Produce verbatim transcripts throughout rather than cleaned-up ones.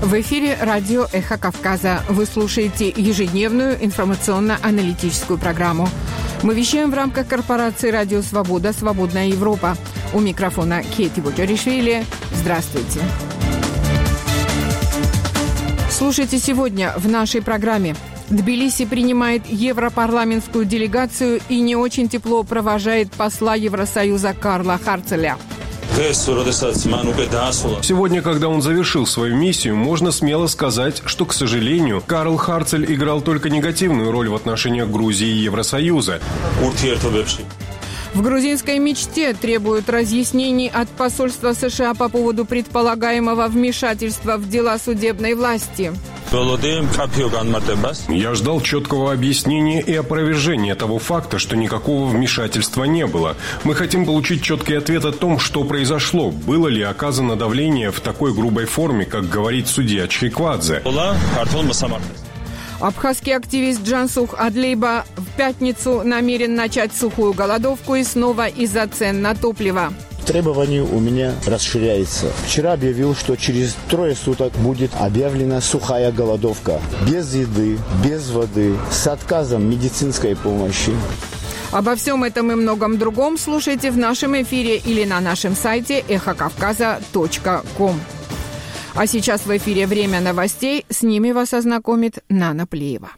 В эфире радио «Эхо Кавказа». Вы слушаете ежедневную информационно-аналитическую программу. Мы вещаем в рамках корпорации «Радио Свобода. Свободная Европа». У микрофона Кейти Боджаришвили. Здравствуйте. Слушайте сегодня в нашей программе. Тбилиси принимает европарламентскую делегацию и не очень тепло провожает посла Евросоюза Карла Харцеля. Сегодня, когда он завершил свою миссию, можно смело сказать, что, к сожалению, Карл Харцель играл только негативную роль в отношениях Грузии и Евросоюза. В грузинской мечте требуют разъяснений от посольства США по поводу предполагаемого вмешательства в дела судебной власти. Я ждал четкого объяснения и опровержения того факта, что никакого вмешательства не было. Мы хотим получить четкий ответ о том, что произошло. Было ли оказано давление в такой грубой форме, как говорит судья Чхиквадзе. Абхазский активист Джансух Адлейба в пятницу намерен начать сухую голодовку и снова из-за цен на топливо. Требование у меня расширяется. Вчера объявил, что через трое суток будет объявлена сухая голодовка. Без еды, без воды, с отказом медицинской помощи. Обо всем этом и многом другом слушайте в нашем эфире или на нашем сайте эхо кавказа точка ком. А сейчас в эфире «Время новостей». С ними вас ознакомит Нана Плеева.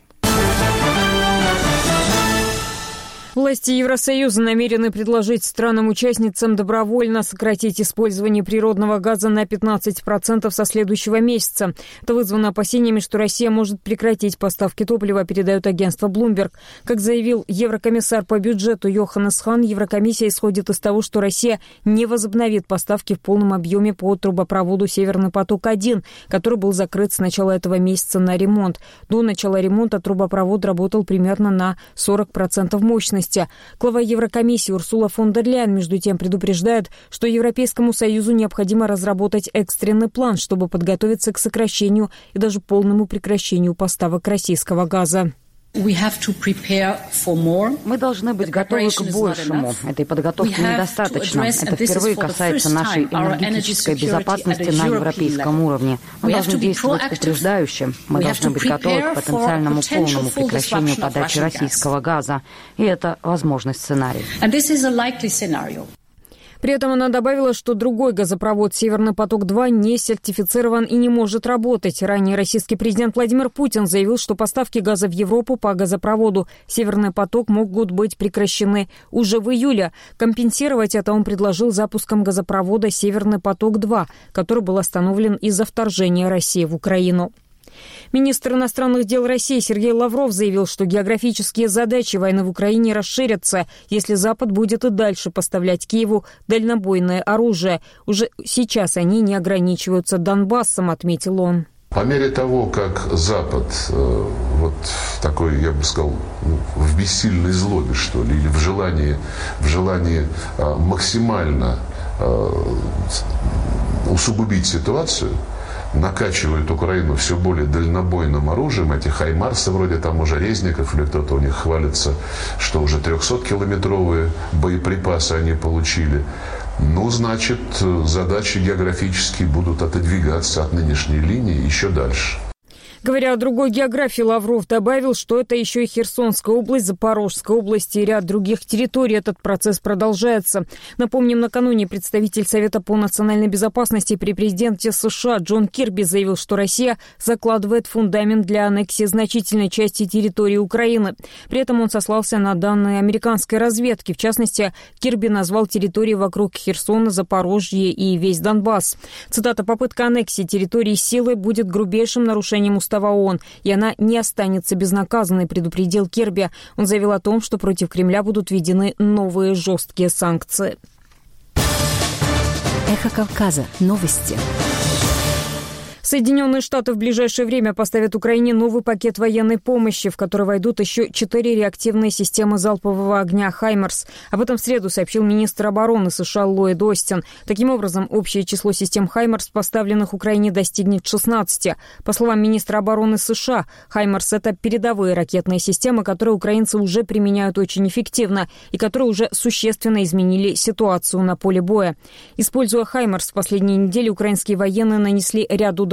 Власти Евросоюза намерены предложить странам-участницам добровольно сократить использование природного газа на пятнадцать процентов со следующего месяца. Это вызвано опасениями, что Россия может прекратить поставки топлива, передает агентство Bloomberg. Как заявил еврокомиссар по бюджету Йоханнес Хан, Еврокомиссия исходит из того, что Россия не возобновит поставки в полном объеме по трубопроводу «Северный поток-один», который был закрыт с начала этого месяца на ремонт. До начала ремонта трубопровод работал примерно на сорок процентов мощности. Глава Еврокомиссии Урсула фон дер Ляйен, между тем, предупреждает, что Европейскому Союзу необходимо разработать экстренный план, чтобы подготовиться к сокращению и даже полному прекращению поставок российского газа. Мы должны быть готовы к большему. Этой подготовки недостаточно. Это впервые касается нашей энергетической безопасности на европейском уровне. Мы должны действовать упреждающе. Мы должны быть готовы к потенциальному полному прекращению подачи российского газа. И это возможный сценарий. При этом она добавила, что другой газопровод «Северный поток-два» не сертифицирован и не может работать. Ранее российский президент Владимир Путин заявил, что поставки газа в Европу по газопроводу «Северный поток» могут быть прекращены уже в июле. Компенсировать это он предложил запуском газопровода «Северный поток-два», который был остановлен из-за вторжения России в Украину. Министр иностранных дел России Сергей Лавров заявил, что географические задачи войны в Украине расширятся, если Запад будет и дальше поставлять Киеву дальнобойное оружие. Уже сейчас они не ограничиваются Донбассом, отметил он. По мере того, как Запад, э, вот такой, я бы сказал, в бессильной злобе, что ли, или в желании, в желании э, максимально э, усугубить ситуацию, накачивают Украину все более дальнобойным оружием, эти хаймарсы вроде там уже Резников, или кто-то у них хвалится, что уже трехсоткилометровые боеприпасы они получили. Ну, значит, задачи географические будут отодвигаться от нынешней линии еще дальше. Говоря о другой географии, Лавров добавил, что это еще и Херсонская область, Запорожская область и ряд других территорий. Этот процесс продолжается. Напомним, накануне представитель Совета по национальной безопасности при президенте США Джон Кирби заявил, что Россия закладывает фундамент для аннексии значительной части территории Украины. При этом он сослался на данные американской разведки. В частности, Кирби назвал территории вокруг Херсона, Запорожье и весь Донбасс. Цитата: «Попытка аннексии территории силой будет грубейшим нарушением устава ООН, и она не останется безнаказанной», предупредил Кирби. Он заявил о том, что против Кремля будут введены новые жесткие санкции. Эхо Кавказа. Новости. Соединенные Штаты в ближайшее время поставят Украине новый пакет военной помощи, в который войдут еще четыре реактивные системы залпового огня «Хаймарс». Об этом в среду сообщил министр обороны США Ллойд Остин. Таким образом, общее число систем «Хаймарс», поставленных Украине, достигнет шестнадцати. По словам министра обороны США, «Хаймарс» — это передовые ракетные системы, которые украинцы уже применяют очень эффективно и которые уже существенно изменили ситуацию на поле боя. Используя «Хаймарс», в последние недели украинские военные нанесли ряд ударов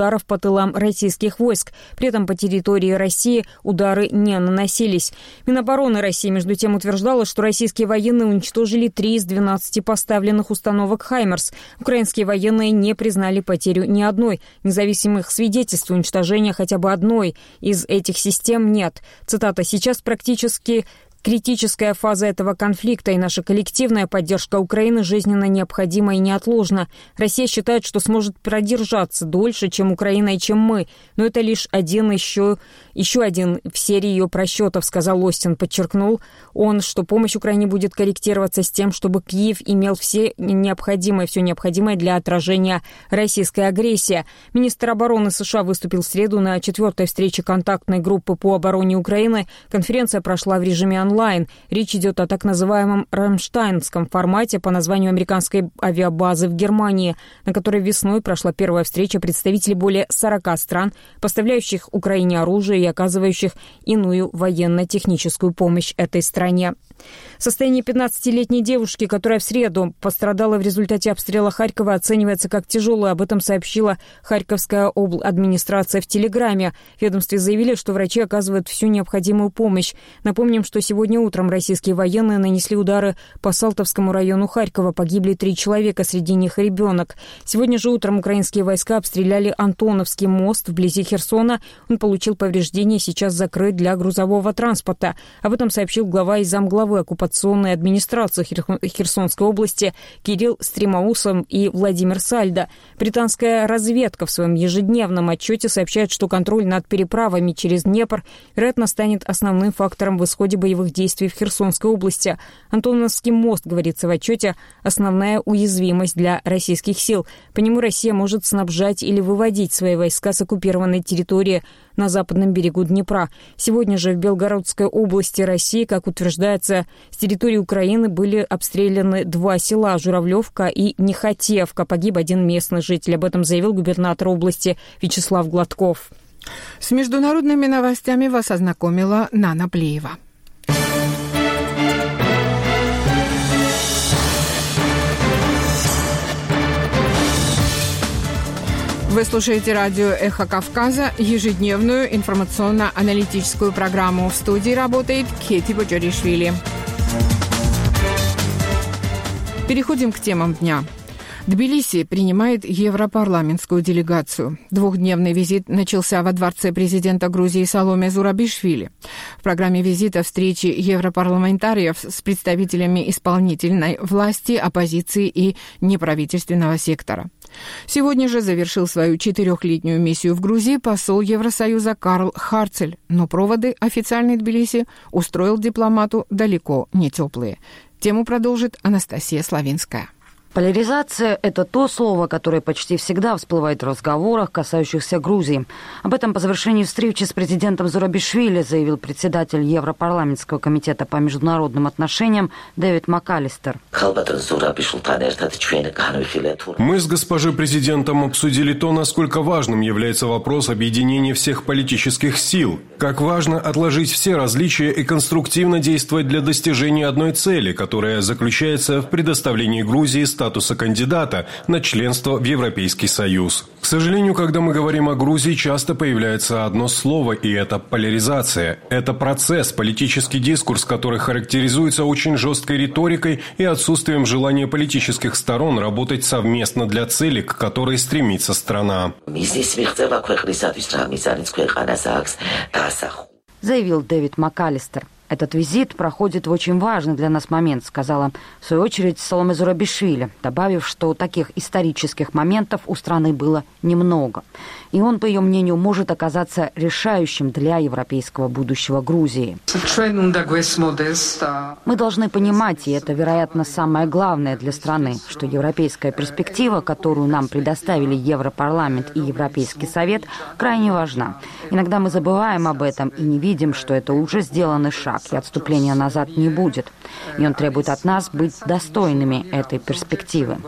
ударов по тылам российских войск. При этом по территории России удары не наносились. Минобороны России, между тем, утверждала, что российские военные уничтожили три из двенадцати поставленных установок «Хаймерс». Украинские военные не признали потерю ни одной. Независимых свидетельств уничтожения хотя бы одной из этих систем нет. Цитата: «Сейчас практически критическая фаза этого конфликта, и наша коллективная поддержка Украины жизненно необходима и неотложна. Россия считает, что сможет продержаться дольше, чем Украина и чем мы, но это лишь один еще, еще один в серии ее просчетов», сказал Остин. Подчеркнул он, что помощь Украине будет корректироваться с тем, чтобы Киев имел все необходимое, все необходимое для отражения российской агрессии. Министр обороны США выступил в среду на четвертой встрече контактной группы по обороне Украины. Конференция прошла в режиме онлайн. Речь идет о так называемом рамштайнском формате по названию американской авиабазы в Германии, на которой весной прошла первая встреча представителей более сорока стран, поставляющих Украине оружие и оказывающих иную военно-техническую помощь этой стране. Состояние пятнадцатилетней девушки, которая в среду пострадала в результате обстрела Харькова, оценивается как тяжелое. Об этом сообщила Харьковская обладминистрация в Телеграме. В ведомстве заявили, что врачи оказывают всю необходимую помощь. Напомним, что сегодня утром российские военные нанесли удары по Салтовскому району Харькова. Погибли три человека, среди них ребенок. Сегодня же утром украинские войска обстреляли Антоновский мост вблизи Херсона. Он получил повреждения, сейчас закрыт для грузового транспорта. Об этом сообщил глава и замглавы оккупационной администрации Херсонской области Кирилл Стримаусов и Владимир Сальдо. Британская разведка в своем ежедневном отчете сообщает, что контроль над переправами через Днепр, вероятно, станет основным фактором в исходе боевых действий в Херсонской области. Антоновский мост, говорится в отчете, основная уязвимость для российских сил. По нему Россия может снабжать или выводить свои войска с оккупированной территории на западном берегу Днепра. Сегодня же в Белгородской области России, как утверждается, с территории Украины были обстреляны два села — Журавлевка и Нехотевка. Погиб один местный житель. Об этом заявил губернатор области Вячеслав Гладков. С международными новостями вас ознакомила Нана Плеева. Вы слушаете радио «Эхо Кавказа», ежедневную информационно-аналитическую программу. В студии работает Кети Боджоришвили. Переходим к темам дня. Тбилиси принимает европарламентскую делегацию. Двухдневный визит начался во дворце президента Грузии Саломе Зурабишвили. В программе визита встречи европарламентариев с представителями исполнительной власти, оппозиции и неправительственного сектора. Сегодня же завершил свою четырехлетнюю миссию в Грузии посол Евросоюза Карл Харцель, но проводы официальной Тбилиси устроил дипломату далеко не теплые. Тему продолжит Анастасия Славинская. Поляризация – это то слово, которое почти всегда всплывает в разговорах, касающихся Грузии. Об этом по завершении встречи с президентом Зурабишвили заявил председатель Европарламентского комитета по международным отношениям Дэвид МакАлистер. Мы с госпожой президентом обсудили то, насколько важным является вопрос объединения всех политических сил, как важно отложить все различия и конструктивно действовать для достижения одной цели, которая заключается в предоставлении Грузии статуса статуса кандидата на членство в Европейский Союз. К сожалению, когда мы говорим о Грузии, часто появляется одно слово, и это поляризация. Это процесс, политический дискурс, который характеризуется очень жесткой риторикой и отсутствием желания политических сторон работать совместно для цели, к которой стремится страна. Заявил Дэвид МакАлистер. Этот визит проходит в очень важный для нас момент, сказала в свою очередь Саломе Зурабишвили, добавив, что таких исторических моментов у страны было немного. И он, по ее мнению, может оказаться решающим для европейского будущего Грузии. Мы должны понимать, и это, вероятно, самое главное для страны, что европейская перспектива, которую нам предоставили Европарламент и Европейский Совет, крайне важна. Иногда мы забываем об этом и не видим, что это уже сделанный шаг. шаг, и отступления назад не будет. И он требует от нас быть достойными этой перспективы.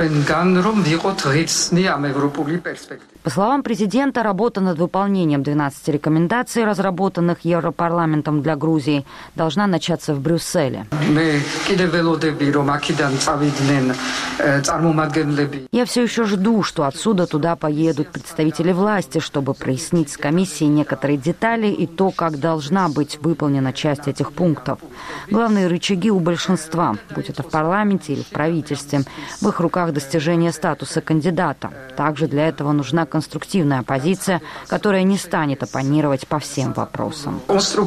По словам президента, работа над выполнением двенадцати рекомендаций, разработанных Европарламентом для Грузии, должна начаться в Брюсселе. Я все еще жду, что отсюда туда поедут представители власти, чтобы прояснить с комиссией некоторые детали и то, как должна быть выполнена часть этих пунктов. Главные рычаги у большинства, будь это в парламенте или в правительстве, в их руках достижение статуса кандидата. Также для этого нужна конструктивная оппозиция, которая не станет оппонировать по всем вопросам.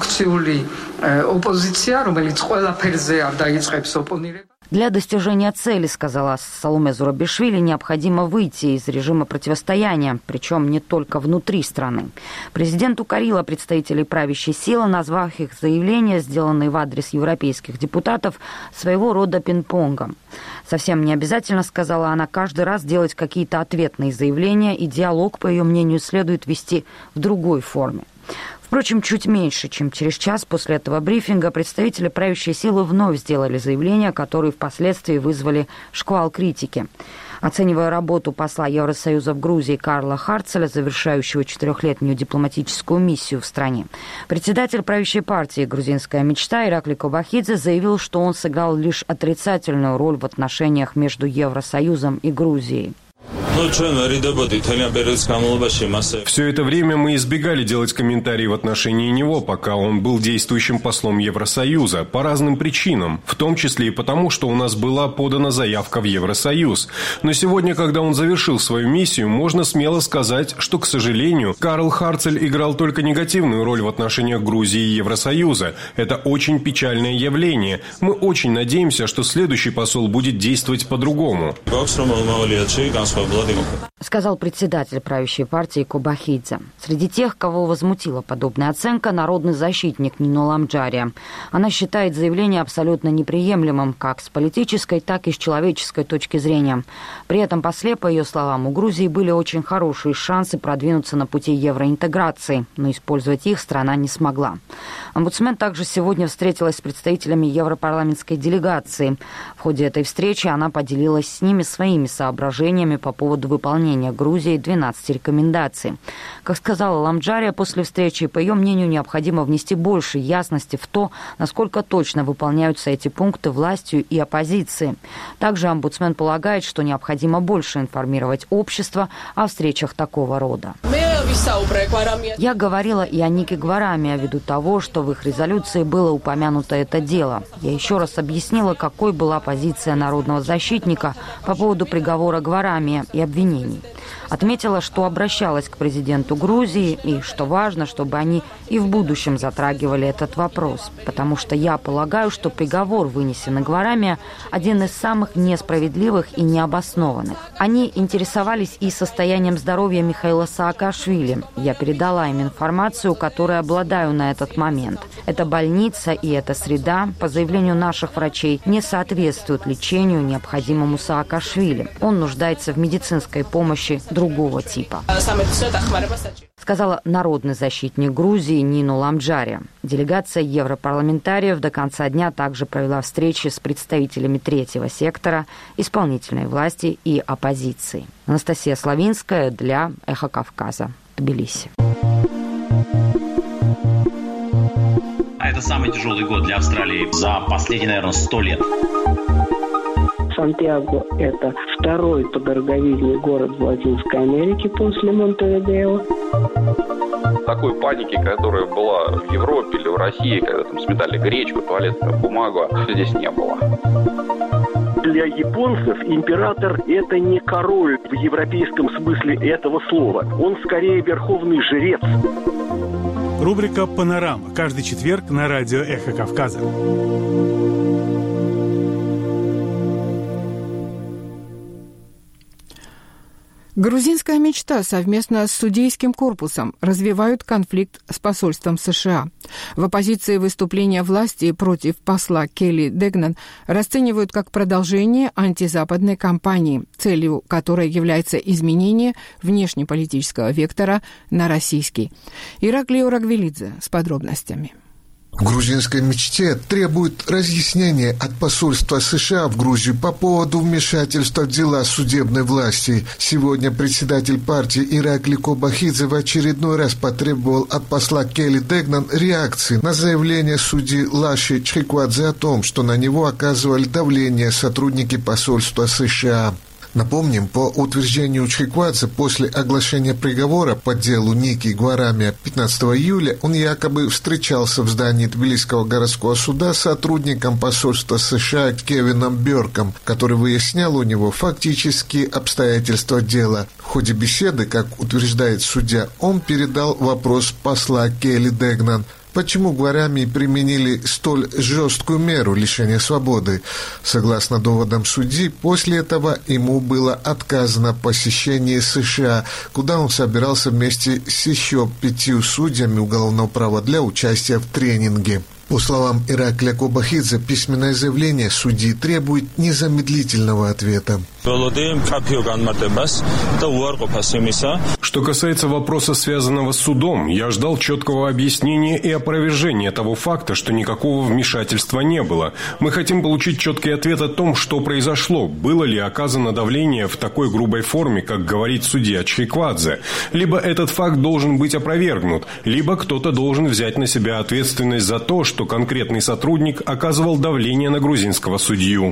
Для достижения цели, сказала Саломе Зурабишвили, необходимо выйти из режима противостояния, причем не только внутри страны. Президент укорила представителей правящей силы, назвав их заявления, сделанные в адрес европейских депутатов, своего рода пинг-понгом. Совсем не обязательно, сказала она, каждый раз делать какие-то ответные заявления, и диалог, по ее мнению, следует вести в другой форме. Впрочем, чуть меньше, чем через час после этого брифинга, представители правящей силы вновь сделали заявления, которые впоследствии вызвали шквал критики. Оценивая работу посла Евросоюза в Грузии Карла Харцеля, завершающего четырехлетнюю дипломатическую миссию в стране, председатель правящей партии «Грузинская мечта» Иракли Кобахидзе заявил, что он сыграл лишь отрицательную роль в отношениях между Евросоюзом и Грузией. Все это время мы избегали делать комментарии в отношении него, пока он был действующим послом Евросоюза, по разным причинам, в том числе и потому, что у нас была подана заявка в Евросоюз. Но сегодня, когда он завершил свою миссию, можно смело сказать, что, к сожалению, Карл Харцель играл только негативную роль в отношениях Грузии и Евросоюза. Это очень печальное явление. Мы очень надеемся, что следующий посол будет действовать по-другому. Сказал председатель правящей партии Кобахидзе. Среди тех, кого возмутила подобная оценка, народный защитник Нино Ламджария. Она считает заявление абсолютно неприемлемым как с политической, так и с человеческой точки зрения. При этом, после, по ее словам, у Грузии были очень хорошие шансы продвинуться на пути евроинтеграции, но использовать их страна не смогла. Омбудсмен также сегодня встретилась с представителями европарламентской делегации. В ходе этой встречи она поделилась с ними своими соображениями по поводу выполнения Грузии двенадцати рекомендаций. Как сказала Ламджария после встречи, по ее мнению, необходимо внести больше ясности в то, насколько точно выполняются эти пункты властью и оппозицией. Также омбудсмен полагает, что необходимо больше информировать общество о встречах такого рода. Я говорила и о Нике Гварами, ввиду того, что в их резолюции было упомянуто это дело. Я еще раз объяснила, какой была позиция народного защитника по поводу приговора Гварами и обвинений. Отметила, что обращалась к президенту Грузии и, что важно, чтобы они и в будущем затрагивали этот вопрос, потому что я полагаю, что приговор, вынесенный Гварами, один из самых несправедливых и необоснованных. Они интересовались и состоянием здоровья Михаила Саакашвили. Я передала им информацию, которой обладаю на этот момент. Эта больница и эта среда, по заявлению наших врачей, не соответствуют лечению, необходимому Саакашвили. Он нуждается в медицинской помощи другого типа, сказала народный защитник Грузии Нино Ламджария. Делегация европарламентариев до конца дня также провела встречи с представителями третьего сектора, исполнительной власти и оппозиции. Анастасия Славинская для «Эхо Кавказа», Тбилиси. Это самый тяжелый год для Австралии за последние, наверное, сто лет. Сантьяго – это второй по дороговизне город в Латинской Америке после Монтевидео. Такой паники, которая была в Европе или в России, когда там сметали гречку, туалетную бумагу, здесь не было. Для японцев император – это не король в европейском смысле этого слова. Он скорее верховный жрец. Рубрика «Панорама». Каждый четверг на радио «Эхо Кавказа». Грузинская мечта совместно с судейским корпусом развивают конфликт с посольством США. В оппозиции выступления власти против посла Келли Дегнан расценивают как продолжение антизападной кампании, целью которой является изменение внешнеполитического вектора на российский. Ираклий Орагвелидзе с подробностями. В грузинской мечте требуют разъяснения от посольства США в Грузию по поводу вмешательства в дела судебной власти. Сегодня председатель партии Иракли Кобахидзе в очередной раз потребовал от посла Келли Дегнан реакции на заявление судьи Лаши Чхиквадзе о том, что на него оказывали давление сотрудники посольства США. Напомним, по утверждению Чхиквадзе, после оглашения приговора по делу Ники Гварамия пятнадцатого июля он якобы встречался в здании Тбилисского городского суда с сотрудником посольства США Кевином Бёрком, который выяснял у него фактические обстоятельства дела. В ходе беседы, как утверждает судья, он передал вопрос посла Келли Дегнан. Почему Гварамии применили столь жесткую меру лишения свободы? Согласно доводам судьи, после этого ему было отказано посещение США, куда он собирался вместе с еще пятью судьями уголовного права для участия в тренинге. По словам Иракля Кобахидзе, письменное заявление судьи требует незамедлительного ответа. Что касается вопроса, связанного с судом, я ждал четкого объяснения и опровержения того факта, что никакого вмешательства не было. Мы хотим получить четкий ответ о том, что произошло, было ли оказано давление в такой грубой форме, как говорит судья Чхиквадзе. Либо этот факт должен быть опровергнут, либо кто-то должен взять на себя ответственность за то, что конкретный сотрудник оказывал давление на грузинского судью.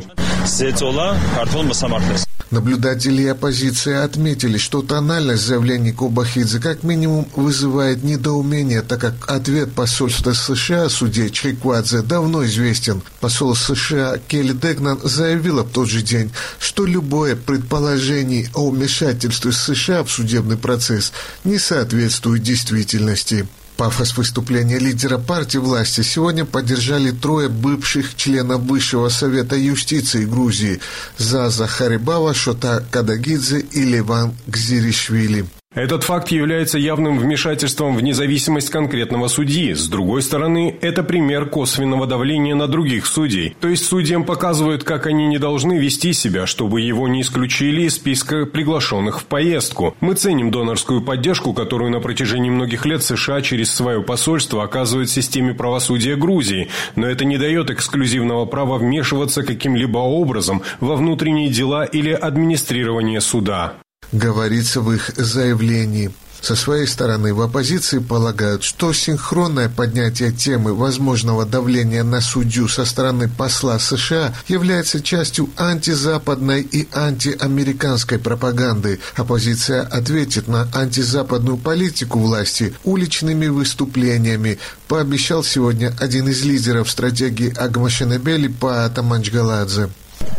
Наблюдатели и оппозиция отметили, что тональность заявлений Кобахидзе как минимум вызывает недоумение, так как ответ посольства США судье Чхиквадзе давно известен. Посол США Келли Дегнан заявила в тот же день, что любое предположение о вмешательстве США в судебный процесс не соответствует действительности. Пафос выступления лидера партии власти сегодня поддержали трое бывших членов Высшего совета юстиции Грузии – Заза Харибава, Шота Кадагидзе и Леван Гзиришвили. Этот факт является явным вмешательством в независимость конкретного судьи. С другой стороны, это пример косвенного давления на других судей. То есть судьям показывают, как они не должны вести себя, чтобы его не исключили из списка приглашенных в поездку. Мы ценим донорскую поддержку, которую на протяжении многих лет США через свое посольство оказывает системе правосудия Грузии. Но это не дает эксклюзивного права вмешиваться каким-либо образом во внутренние дела или администрирование суда. Говорится в их заявлении. Со своей стороны, в оппозиции полагают, что синхронное поднятие темы возможного давления на судью со стороны посла США является частью антизападной и антиамериканской пропаганды. Оппозиция ответит на антизападную политику власти уличными выступлениями, пообещал сегодня один из лидеров стратегии Агмашенебели Паата Манчгаладзе.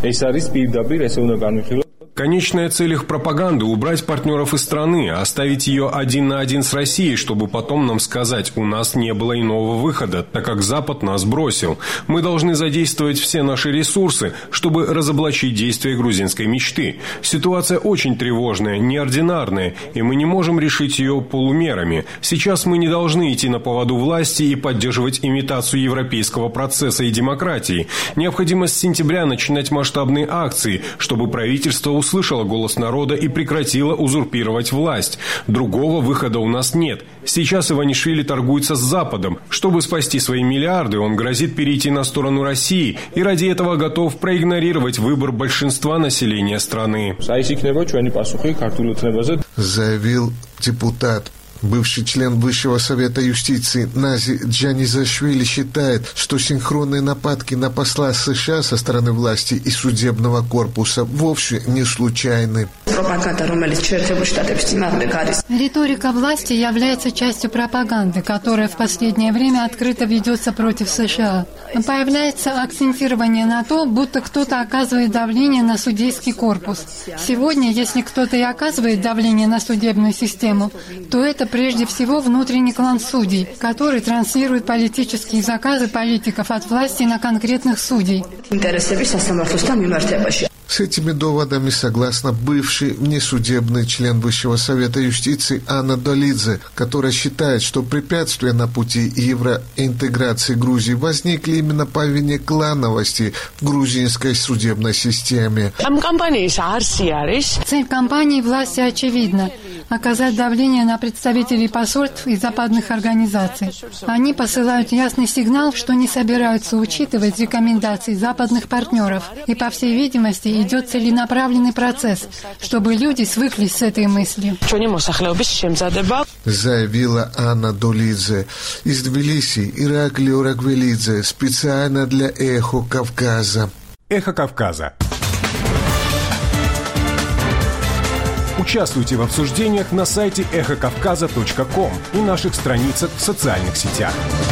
Конечная цель их пропаганды – убрать партнеров из страны, оставить ее один на один с Россией, чтобы потом нам сказать, у нас не было иного выхода, так как Запад нас бросил. Мы должны задействовать все наши ресурсы, чтобы разоблачить действия грузинской мечты. Ситуация очень тревожная, неординарная, и мы не можем решить ее полумерами. Сейчас мы не должны идти на поводу власти и поддерживать имитацию европейского процесса и демократии. Необходимо с сентября начинать масштабные акции, чтобы правительство услышало услышала голос народа и прекратила узурпировать власть. Другого выхода у нас нет. Сейчас Иванишвили торгуется с Западом. Чтобы спасти свои миллиарды, он грозит перейти на сторону России и ради этого готов проигнорировать выбор большинства населения страны. Заявил депутат. Бывший член Высшего совета юстиции Нази Джанизашвили считает, что синхронные нападки на посла США со стороны власти и судебного корпуса вовсе не случайны. Риторика власти является частью пропаганды, которая в последнее время открыто ведется против США. Появляется акцентирование на то, будто кто-то оказывает давление на судейский корпус. Сегодня, если кто-то и оказывает давление на судебную систему, то это прежде всего внутренний клан судей, который транслирует политические заказы политиков от власти на конкретных судей. С этими доводами согласна бывший внесудебный член Высшего совета юстиции Анна Долидзе, которая считает, что препятствия на пути евроинтеграции Грузии возникли именно по вине клановости в грузинской судебной системе. Цель кампании власти очевидна. оказать давление на представителей посольств и западных организаций. Они посылают ясный сигнал, что не собираются учитывать рекомендации западных партнеров. И, по всей видимости, идет целенаправленный процесс, чтобы люди свыклись с этой мыслью. Заявила Анна Долидзе из Тбилиси, Ираклий Ораквелидзе, специально для «Эхо Кавказа». «Эхо Кавказа». Участвуйте в обсуждениях на сайте эхо кавказа точка ком и наших страницах в социальных сетях.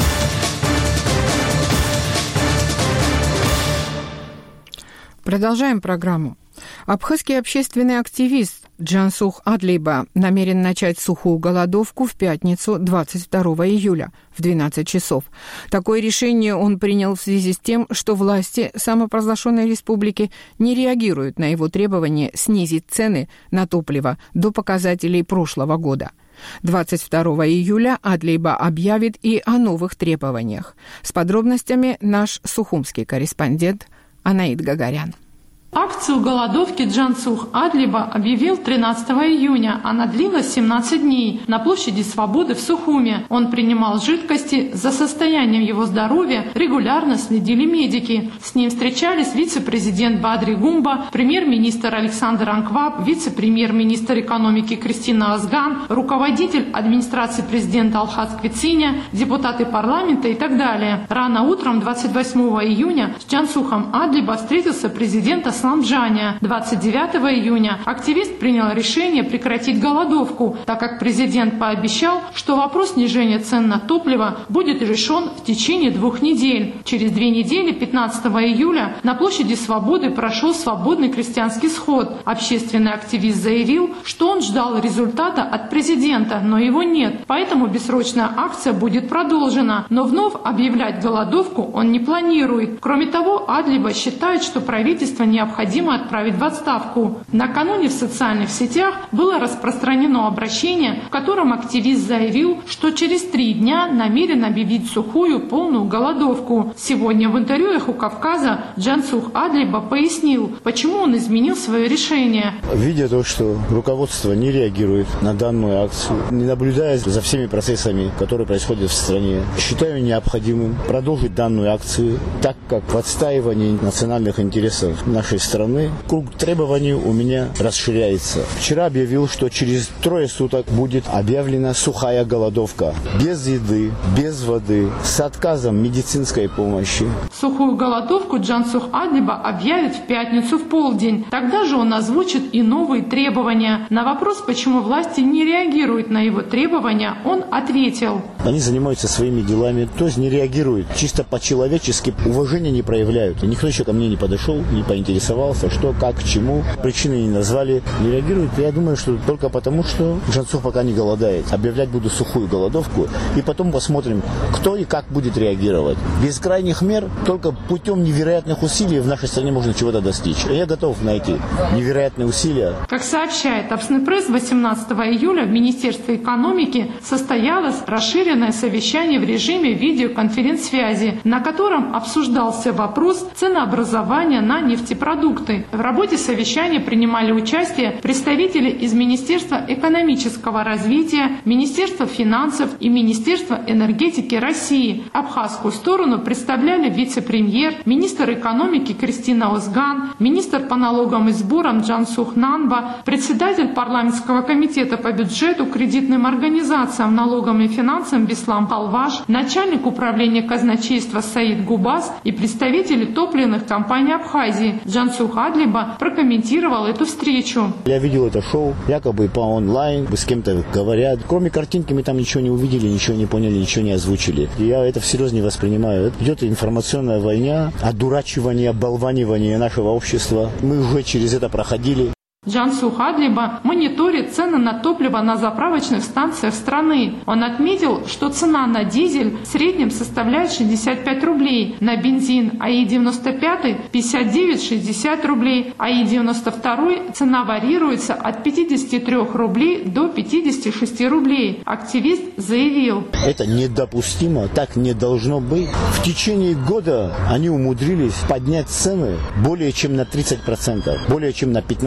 Продолжаем программу. Абхазский общественный активист Джансух Адлиба намерен начать сухую голодовку в пятницу, двадцать второго июля, в двенадцать часов. Такое решение он принял в связи с тем, что власти самопровозглашенной республики не реагируют на его требование снизить цены на топливо до показателей прошлого года. двадцать второго июля Адлиба объявит и о новых требованиях. С подробностями наш сухумский корреспондент Анаид Гагарян. Акцию голодовки Джансух Адлиба объявил тринадцатого июня. Она длилась семнадцать дней на площади Свободы в Сухуме. Он принимал жидкости. За состоянием его здоровья регулярно следили медики. С ним встречались вице-президент Бадри Гумба, премьер-министр Александр Анкваб, вице-премьер-министр экономики Кристина Озган, руководитель администрации президента Алхаз Квициня, депутаты парламента и так далее. Рано утром двадцать восьмого июня с Джансухом Адлиба встретился президент Аслан Джания. двадцать девятого июня активист принял решение прекратить голодовку, так как президент пообещал, что вопрос снижения цен на топливо будет решен в течение двух недель. Через две недели, пятнадцатого июля, на площади Свободы прошел свободный крестьянский сход. Общественный активист заявил, что он ждал результата от президента, но его нет, поэтому бессрочная акция будет продолжена. Но вновь объявлять голодовку он не планирует. Кроме того, Адлиба считает, что правительство необходимо необходимо отправить в отставку. Накануне в социальных сетях было распространено обращение, в котором активист заявил, что через три дня намерен объявить сухую полную голодовку. Сегодня в интервью «Эхо Кавказа» Джансух Адлиба пояснил, почему он изменил свое решение. Видя то, что руководство не реагирует на данную акцию, не наблюдая за всеми процессами, которые происходят в стране, считаю необходимым продолжить данную акцию, так как в отстаивании национальных интересов нашей страны круг требований у меня расширяется. Вчера объявил, что через трое суток будет объявлена сухая голодовка. Без еды, без воды, с отказом медицинской помощи. Сухую голодовку Джансух Адлиба объявит в пятницу в полдень. Тогда же он озвучит и новые требования. На вопрос, почему власти не реагируют на его требования, он ответил. Они занимаются своими делами, то есть не реагируют, чисто по-человечески уважения не проявляют. И никто еще ко мне не подошел, не поинтересовался, что, как, к чему. Причины не назвали, не реагируют. Я думаю, что только потому, что Джансух пока не голодает. Объявлять буду сухую голодовку, и потом посмотрим, кто и как будет реагировать. Без крайних мер, только путем невероятных усилий в нашей стране можно чего-то достичь. Я готов на эти невероятные усилия. Как сообщает Апснепресс, восемнадцатого июля в Министерстве экономики состоялось расширенное совещание в режиме видеоконференц-связи, на котором обсуждался вопрос ценообразования на нефтепродукты. В работе совещания принимали участие представители из Министерства экономического развития, Министерства финансов и Министерства энергетики России. Абхазскую сторону представляли вице-премьер, министр экономики Кристина Озган, министр по налогам и сборам Джансух Нанба, председатель парламентского комитета по бюджету, кредитным организациям, налогам и финансам Беслам Палваш, начальник управления казначейства Саид Губас и представители топливных компаний Абхазии. Джансух Адлиба прокомментировал эту встречу. Я видел это шоу, якобы по онлайн, с кем-то говорят. Кроме картинки мы там ничего не увидели, ничего не поняли, ничего не озвучили. Я это всерьез не воспринимаю. Идет информационная война, одурачивание, оболванивание нашего общества. Мы уже через это проходили. Джансух Адлиба мониторит цены на топливо на заправочных станциях страны. Он отметил, что цена на дизель в среднем составляет шестьдесят пять рублей, на бензин АИ девяносто пять пятьдесят девять шестьдесят рублей, АИ девяносто два цена варьируется от пятидесяти трёх рублей до пятидесяти шести рублей. Активист заявил: это недопустимо, так не должно быть. В течение года они умудрились поднять цены более чем на тридцать процентов, более чем на пятнадцать рублей.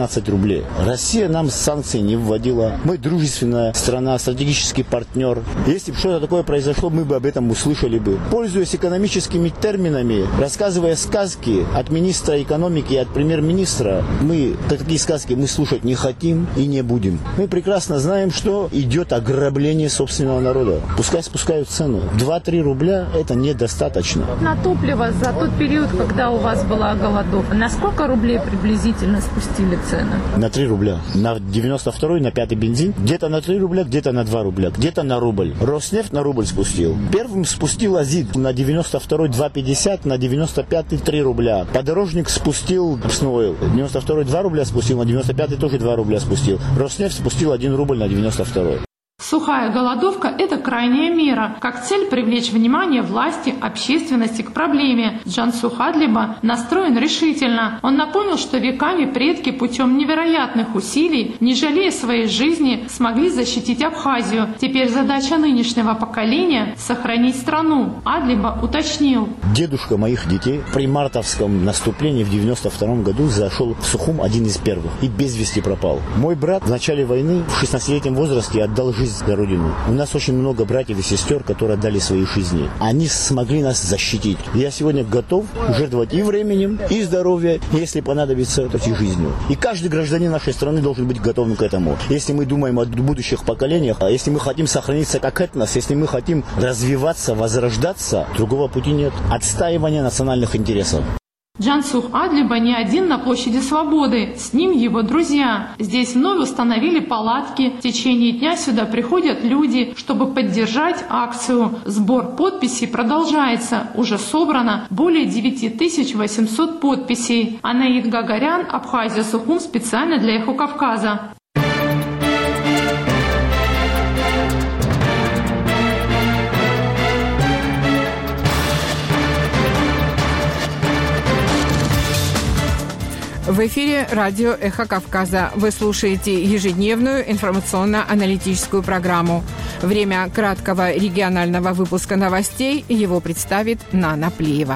рубле. Россия нам санкции не вводила. Мы дружественная страна, стратегический партнер. Если бы что-то такое произошло, мы бы об этом услышали бы. Пользуясь экономическими терминами, рассказывая сказки от министра экономики и от премьер-министра, мы такие сказки мы слушать не хотим и не будем. Мы прекрасно знаем, что идет ограбление собственного народа. Пускай спускают цену. два-три рубля – это недостаточно. На топливо за тот период, когда у вас была голодовка, на сколько рублей приблизительно спустили цены? На три рубля. На девяносто второй, на пятый бензин. Где-то на три рубля, где-то на два рубля, где-то на рубль. Роснефть на рубль спустил. Первым спустил Азид на девяносто второй два пятьдесят, на девяносто пятый три рубля. Подорожник спустил Пснойл. девяносто второй два рубля спустил, на девяносто пятый тоже два рубля спустил. Роснефть спустил один рубль на девяносто второй. Сухая голодовка – это крайняя мера, как цель привлечь внимание власти, общественности к проблеме. Джансух Адлиба настроен решительно. Он напомнил, что веками предки путем невероятных усилий, не жалея своей жизни, смогли защитить Абхазию. Теперь задача нынешнего поколения – сохранить страну. Адлиба уточнил. Дедушка моих детей при мартовском наступлении в девяносто втором году зашел в Сухум, один из первых, и без вести пропал. Мой брат в начале войны в шестнадцатилетнем возрасте отдал жизнь за родину. У нас очень много братьев и сестер, которые отдали свои жизни. Они смогли нас защитить. Я сегодня готов жертвовать и временем, и здоровьем, если понадобится, и жизнью. И каждый гражданин нашей страны должен быть готовым к этому. Если мы думаем о будущих поколениях, а если мы хотим сохраниться как этнос, если мы хотим развиваться, возрождаться, другого пути нет. Отстаивание национальных интересов. Джансух Адлиба не один на площади Свободы, с ним его друзья. Здесь вновь установили палатки. В течение дня сюда приходят люди, чтобы поддержать акцию. Сбор подписей продолжается. Уже собрано более девять тысяч восемьсот подписей. Анаид Гагарян, Абхазия, Сухум, специально для «Эхо Кавказа». В эфире радио «Эхо Кавказа». Вы слушаете ежедневную информационно-аналитическую программу. Время краткого регионального выпуска новостей его представит Нана Плиева.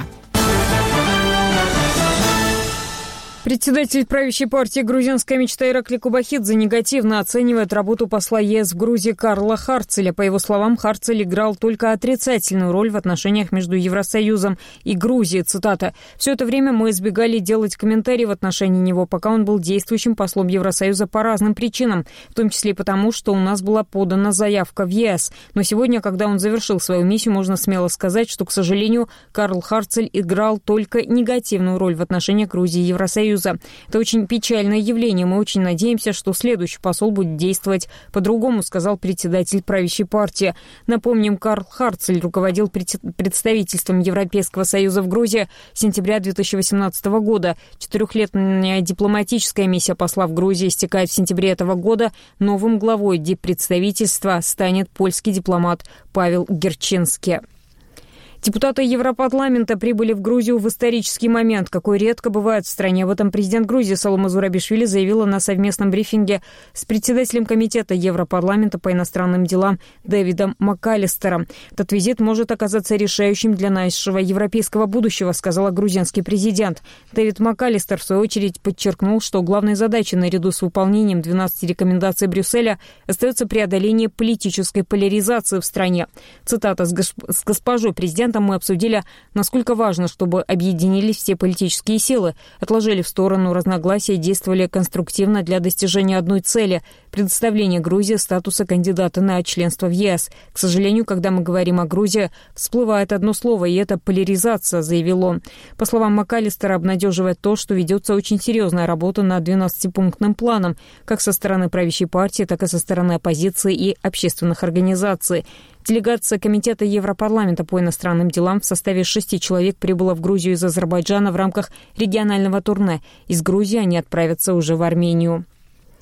Председатель правящей партии «Грузинская мечта» Иракли Кобахидзе негативно оценивает работу посла ЕС в Грузии Карла Харцеля. По его словам, Харцель играл только отрицательную роль в отношениях между Евросоюзом и Грузией. Цитата. «Все это время мы избегали делать комментарии в отношении него, пока он был действующим послом Евросоюза по разным причинам, в том числе и потому, что у нас была подана заявка в ЕС. Но сегодня, когда он завершил свою миссию, можно смело сказать, что, к сожалению, Карл Харцель играл только негативную роль в отношениях Грузии и Евросоюза. Это очень печальное явление. Мы очень надеемся, что следующий посол будет действовать по-другому», сказал председатель правящей партии. Напомним, Карл Харцель руководил представительством Европейского Союза в Грузии с сентября две тысячи восемнадцатого года. Четырехлетняя дипломатическая миссия посла в Грузии истекает в сентябре этого года. Новым главой диппредставительства станет польский дипломат Павел Герчинский. Депутаты Европарламента прибыли в Грузию в исторический момент, какой редко бывает в стране. Об этом президент Грузии Саломе Зурабишвили заявила на совместном брифинге с председателем комитета Европарламента по иностранным делам Дэвидом МакАлистером. Этот визит может оказаться решающим для нашего европейского будущего, сказала грузинский президент. Дэвид МакАлистер, в свою очередь, подчеркнул, что главной задачей наряду с выполнением двенадцати рекомендаций Брюсселя остается преодоление политической поляризации в стране. Цитата: «С, госп- с госпожой президентом мы обсудили, насколько важно, чтобы объединились все политические силы, отложили в сторону разногласия и действовали конструктивно для достижения одной цели – предоставления Грузии статуса кандидата на членство в ЕС. К сожалению, когда мы говорим о Грузии, всплывает одно слово, и это поляризация», заявил он. По словам МакАлистера, обнадеживает то, что ведется очень серьезная работа над двенадцатипунктным планом, как со стороны правящей партии, так и со стороны оппозиции и общественных организаций. Делегация Комитета Европарламента по иностранным делам в составе шести человек прибыла в Грузию из Азербайджана в рамках регионального турне. Из Грузии они отправятся уже в Армению.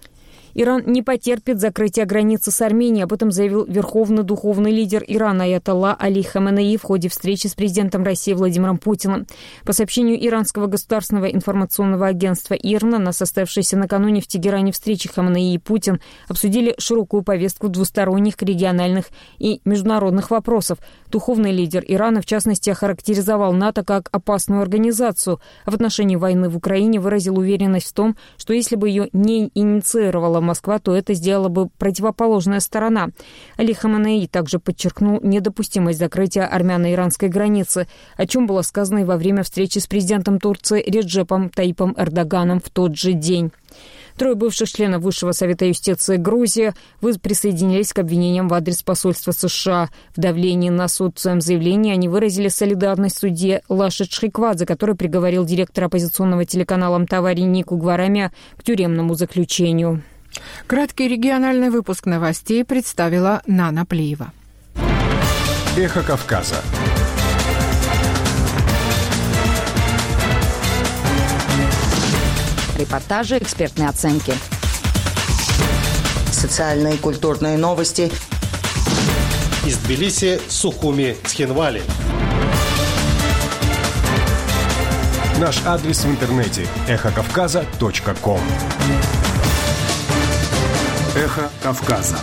Иран не потерпит закрытия границы с Арменией. Об этом заявил верховный духовный лидер Ирана аятолла Али Хаменеи в ходе встречи с президентом России Владимиром Путиным. По сообщению иранского государственного информационного агентства ИРНА, на состоявшейся накануне в Тегеране встрече Хаменеи и Путин обсудили широкую повестку двусторонних, региональных и международных вопросов. Духовный лидер Ирана, в частности, охарактеризовал НАТО как опасную организацию, а в отношении войны в Украине выразил уверенность в том, что если бы ее не инициировала Москва, то это сделала бы противоположная сторона. Али Хаменеи также подчеркнул недопустимость закрытия армяно-иранской границы, о чем было сказано и во время встречи с президентом Турции Реджепом Таипом Эрдоганом в тот же день. Трое бывших членов Высшего совета юстиции Грузии присоединились к обвинениям в адрес посольства США. В давлении на суд в своем заявлении они выразили солидарность судье Лаше Чхиквадзе, который приговорил директора оппозиционного телеканала Мтавари Нику Гварамя к тюремному заключению. Краткий региональный выпуск новостей представила Нана Плиева. Эхо Кавказа. Репортажи, экспертные оценки. Социальные и культурные новости. Из Тбилиси, Сухуми, Цхинвали. Наш адрес в интернете – эхо кавказа точка ком. Эхо Кавказа.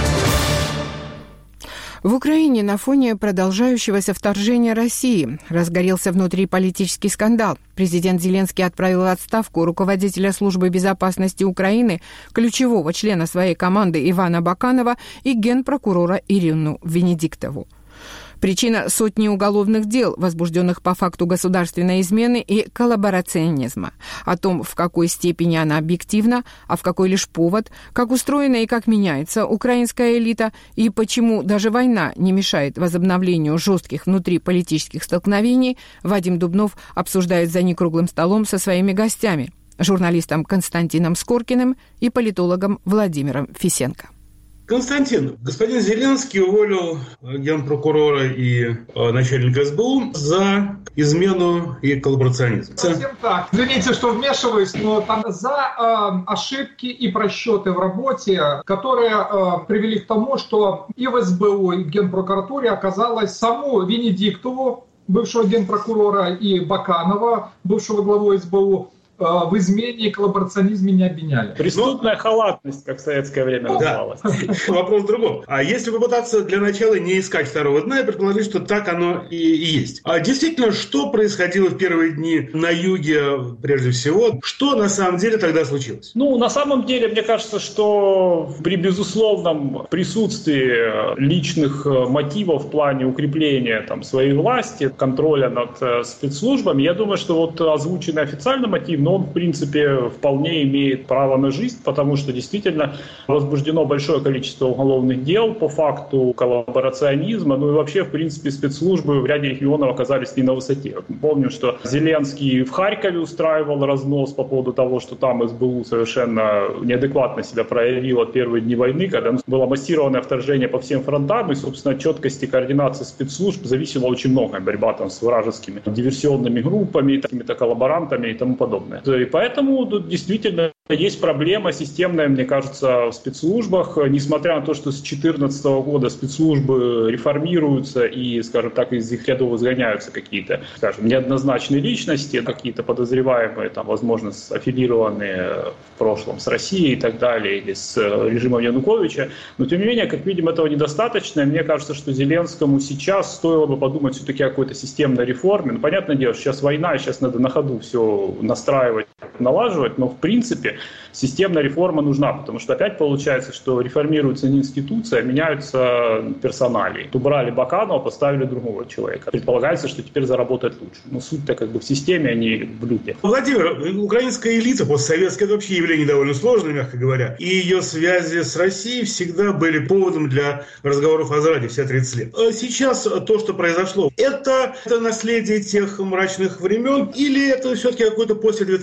В Украине на фоне продолжающегося вторжения России разгорелся внутриполитический скандал. Президент Зеленский отправил в отставку руководителя службы безопасности Украины, ключевого члена своей команды Ивана Баканова и генпрокурора Ирину Венедиктову. Причина – сотни уголовных дел, возбужденных по факту государственной измены и коллаборационизма. О том, в какой степени она объективна, а в какой лишь повод, как устроена и как меняется украинская элита, и почему даже война не мешает возобновлению жестких внутриполитических столкновений, Вадим Дубнов обсуждает за некруглым столом со своими гостями – журналистом Константином Скоркиным и политологом Владимиром Фисенко. Константин, господин Зеленский уволил генпрокурора и э, начальника эс бэ у за измену и коллаборационизм. Совсем так. Извините, что вмешиваюсь, но там за э, ошибки и просчеты в работе, которые э, привели к тому, что и в эс бэ у, и в Генпрокуратуре оказалось саму Венедиктову, бывшего генпрокурора, и Баканова, бывшего главу эс бэ у, в измене и коллаборационизме не обвиняли. Преступная халатность, как в советское время называлась. Да. Вопрос в другом. А если попытаться для начала не искать второго дна и предположить, что так оно и, и есть. А действительно, что происходило в первые дни на юге, прежде всего? Что на самом деле тогда случилось? Ну, на самом деле, мне кажется, что при безусловном присутствии личных мотивов в плане укрепления там, своей власти, контроля над спецслужбами, я думаю, что вот озвученный официальный мотив, но он, в принципе, вполне имеет право на жизнь, потому что действительно возбуждено большое количество уголовных дел по факту коллаборационизма, ну и вообще, в принципе, спецслужбы в ряде регионов оказались не на высоте. Помню, что Зеленский в Харькове устраивал разнос по поводу того, что там эс бэ у совершенно неадекватно себя проявило в первые дни войны, когда было массированное вторжение по всем фронтам, и, собственно, от четкости координации спецслужб зависело очень многое. Борьба там с вражескими диверсионными группами, какими-то коллаборантами и тому подобное. И поэтому тут действительно есть проблема системная, мне кажется, в спецслужбах. Несмотря на то, что с две тысячи четырнадцатого года спецслужбы реформируются и, скажем так, из их рядов изгоняются какие-то, скажем, неоднозначные личности, какие-то подозреваемые, там, возможно, аффилированные в прошлом с Россией и так далее, или с режимом Януковича. Но, тем не менее, как видим, этого недостаточно. И мне кажется, что Зеленскому сейчас стоило бы подумать все-таки о какой-то системной реформе. Ну, понятное дело, что сейчас война, и сейчас надо на ходу все настраивать, налаживать, но в принципе системная реформа нужна, потому что опять получается, что реформируется не институция, а меняются персонали. Убрали Баканова, поставили другого человека. Предполагается, что теперь заработает лучше. Но суть-то как бы в системе, а не в люде. Владимир, украинская элита постсоветская — это вообще явление довольно сложное, мягко говоря. И ее связи с Россией всегда были поводом для разговоров о зраде все тридцать лет. А сейчас то, что произошло, это, это наследие тех мрачных времен или это все-таки какой-то после две тысячи четырнадцатого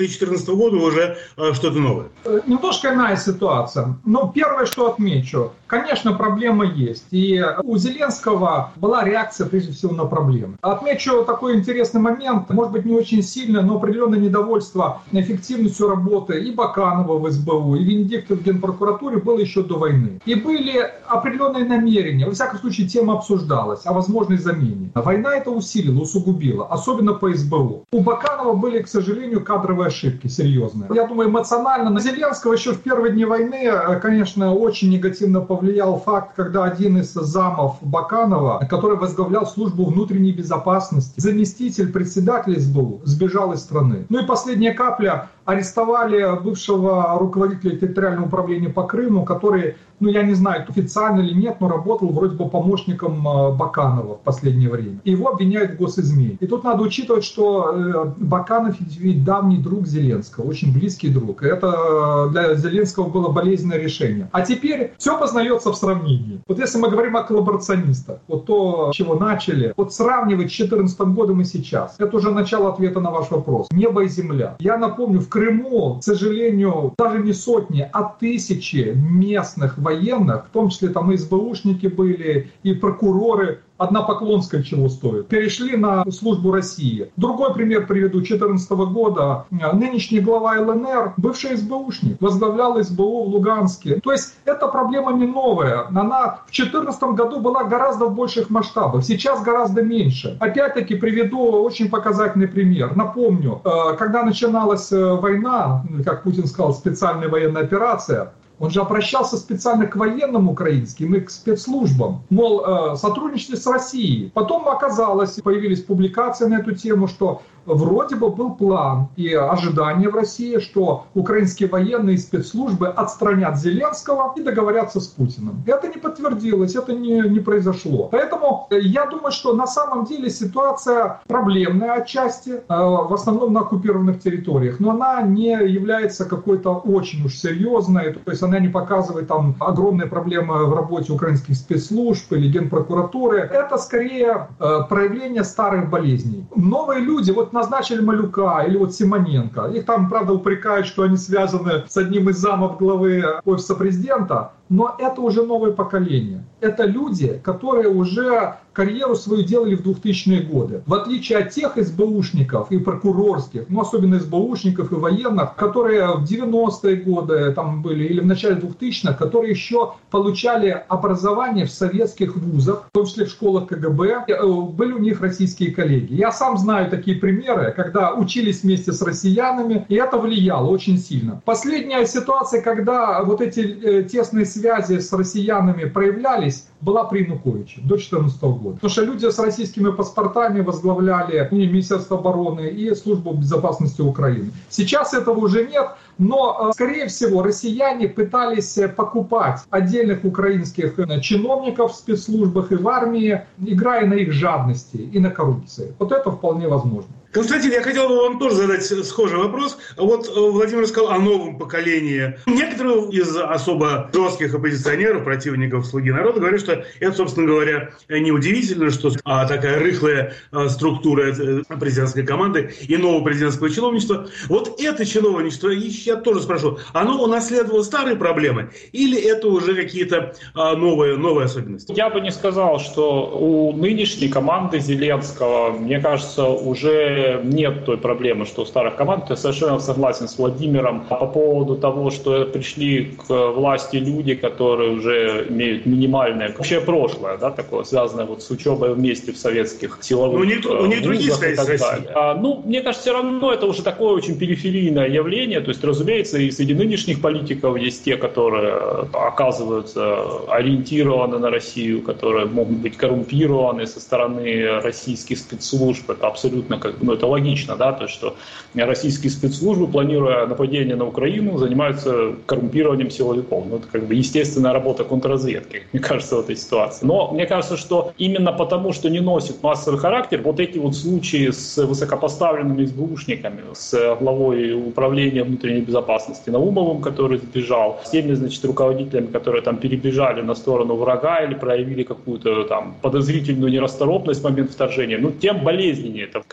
четырнадцатого года уже что-то новое? Немножко иная ситуация. Но первое, что отмечу, конечно, проблема есть. И у Зеленского была реакция, прежде всего, на проблемы. Отмечу такой интересный момент, может быть, не очень сильно, но определенное недовольство эффективностью работы и Баканова в эс бэ у, и Венедиктова в Генпрокуратуре было еще до войны. И были определенные намерения, во всяком случае, тема обсуждалась о возможной замене. Война это усилила, усугубила, особенно по эс бэ у. У Баканова были, к сожалению, кадровые ошибки серьезные. Я думаю, эмоционально на Зеленского еще в первые дни войны, конечно, очень негативно повлиял факт, когда один из замов Баканова, который возглавлял службу внутренней безопасности, заместитель председателя эс бэ у, сбежал из страны. Ну и последняя капля. Арестовали бывшего руководителя территориального управления по Крыму, который, ну я не знаю, официально или нет, но работал вроде бы помощником Баканова в последнее время. Его обвиняют в госизмене. И тут надо учитывать, что Баканов ведь давний друг Зеленского, очень близкий друг. И это для Зеленского было болезненное решение. А теперь все познается в сравнении. Вот если мы говорим о коллаборационистах, вот то, с чего начали, вот сравнивать с две тысячи четырнадцатым годом и сейчас, это уже начало ответа на ваш вопрос. Небо и земля. Я напомню, в Крыму, к сожалению, даже не сотни, а тысячи местных военных, в том числе там и эс бэ ушники были, и прокуроры, одна Поклонская чего стоит, перешли на службу России. Другой пример приведу. две тысячи четырнадцатого года нынешний глава эл эн эр, бывший эс бэ ушник, возглавлял эс бэ у в Луганске. То есть эта проблема не новая. Она в две тысячи четырнадцатом году была гораздо в больших масштабах. Сейчас гораздо меньше. Опять-таки приведу очень показательный пример. Напомню, когда начиналась война, как Путин сказал, специальная военная операция, он же обращался специально к военным украинским и к спецслужбам, мол, э, сотрудничайте с Россией. Потом оказалось, появились публикации на эту тему, что вроде бы был план и ожидание в России, что украинские военные спецслужбы отстранят Зеленского и договорятся с Путиным. Это не подтвердилось, это не, не произошло. Поэтому я думаю, что на самом деле ситуация проблемная отчасти, э, в основном на оккупированных территориях, но она не является какой-то очень уж серьезной, то есть она не показывает там огромные проблемы в работе украинских спецслужб или Генпрокуратуры. Это скорее э, проявление старых болезней. Новые люди, вот назначили Малюка или вот Симоненко, их там, правда, упрекают, что они связаны с одним из замов главы офиса президента, но это уже новое поколение. Это люди, которые уже карьеру свою делали в двухтысячные годы. В отличие от тех эс бэ ушников и прокурорских, ну особенно эс бэ ушников и военных, которые в девяностые годы там были или в начале двухтысячных, которые еще получали образование в советских вузах, в том числе в школах ка гэ бэ, были у них российские коллеги. Я сам знаю такие примеры, когда учились вместе с россиянами, и это влияло очень сильно. Последняя ситуация, когда вот эти тесные связи с россиянами проявлялись, была при Януковиче до две тысячи четырнадцатого года. Потому что люди с российскими паспортами возглавляли и Министерство обороны, и Службу безопасности Украины. Сейчас этого уже нет, но, скорее всего, россияне пытались покупать отдельных украинских чиновников в спецслужбах и в армии, играя на их жадности и на коррупции. Вот это вполне возможно. Константин, я хотел бы вам тоже задать схожий вопрос. Вот Владимир сказал о новом поколении. Некоторые из особо жестких оппозиционеров, противников «Слуги народа» говорят, что это, собственно говоря, неудивительно, что такая рыхлая структура президентской команды и нового президентского чиновничества. Вот это чиновничество, я тоже спрошу, оно унаследовало старые проблемы или это уже какие-то новые, новые особенности? Я бы не сказал, что у нынешней команды Зеленского, мне кажется, уже нет той проблемы, что у старых команд. Я совершенно согласен с Владимиром по поводу того, что пришли к власти люди, которые уже имеют минимальное вообще прошлое, да, такое, связанное вот с учебой вместе в советских силовых ну, не, у них другие связи с Россией. А, ну, мне кажется, все равно это уже такое очень периферийное явление. То есть, разумеется, и среди нынешних политиков есть те, которые оказываются ориентированы на Россию, которые могут быть коррумпированы со стороны российских спецслужб. Это абсолютно как бы, ну, это логично, да, то, что российские спецслужбы, планируя нападение на Украину, занимаются коррумпированием силовиков. Ну, это как бы естественная работа контрразведки, мне кажется, в этой ситуации. Но мне кажется, что именно потому, что не носит массовый характер, вот эти вот случаи с высокопоставленными эс бэ ушниками, с главой управления внутренней безопасности Наумовым, который сбежал, с теми, значит, руководителями, которые там перебежали на сторону врага или проявили какую-то там подозрительную нерасторопность в момент вторжения, ну, тем болезненнее это, когда оказалось,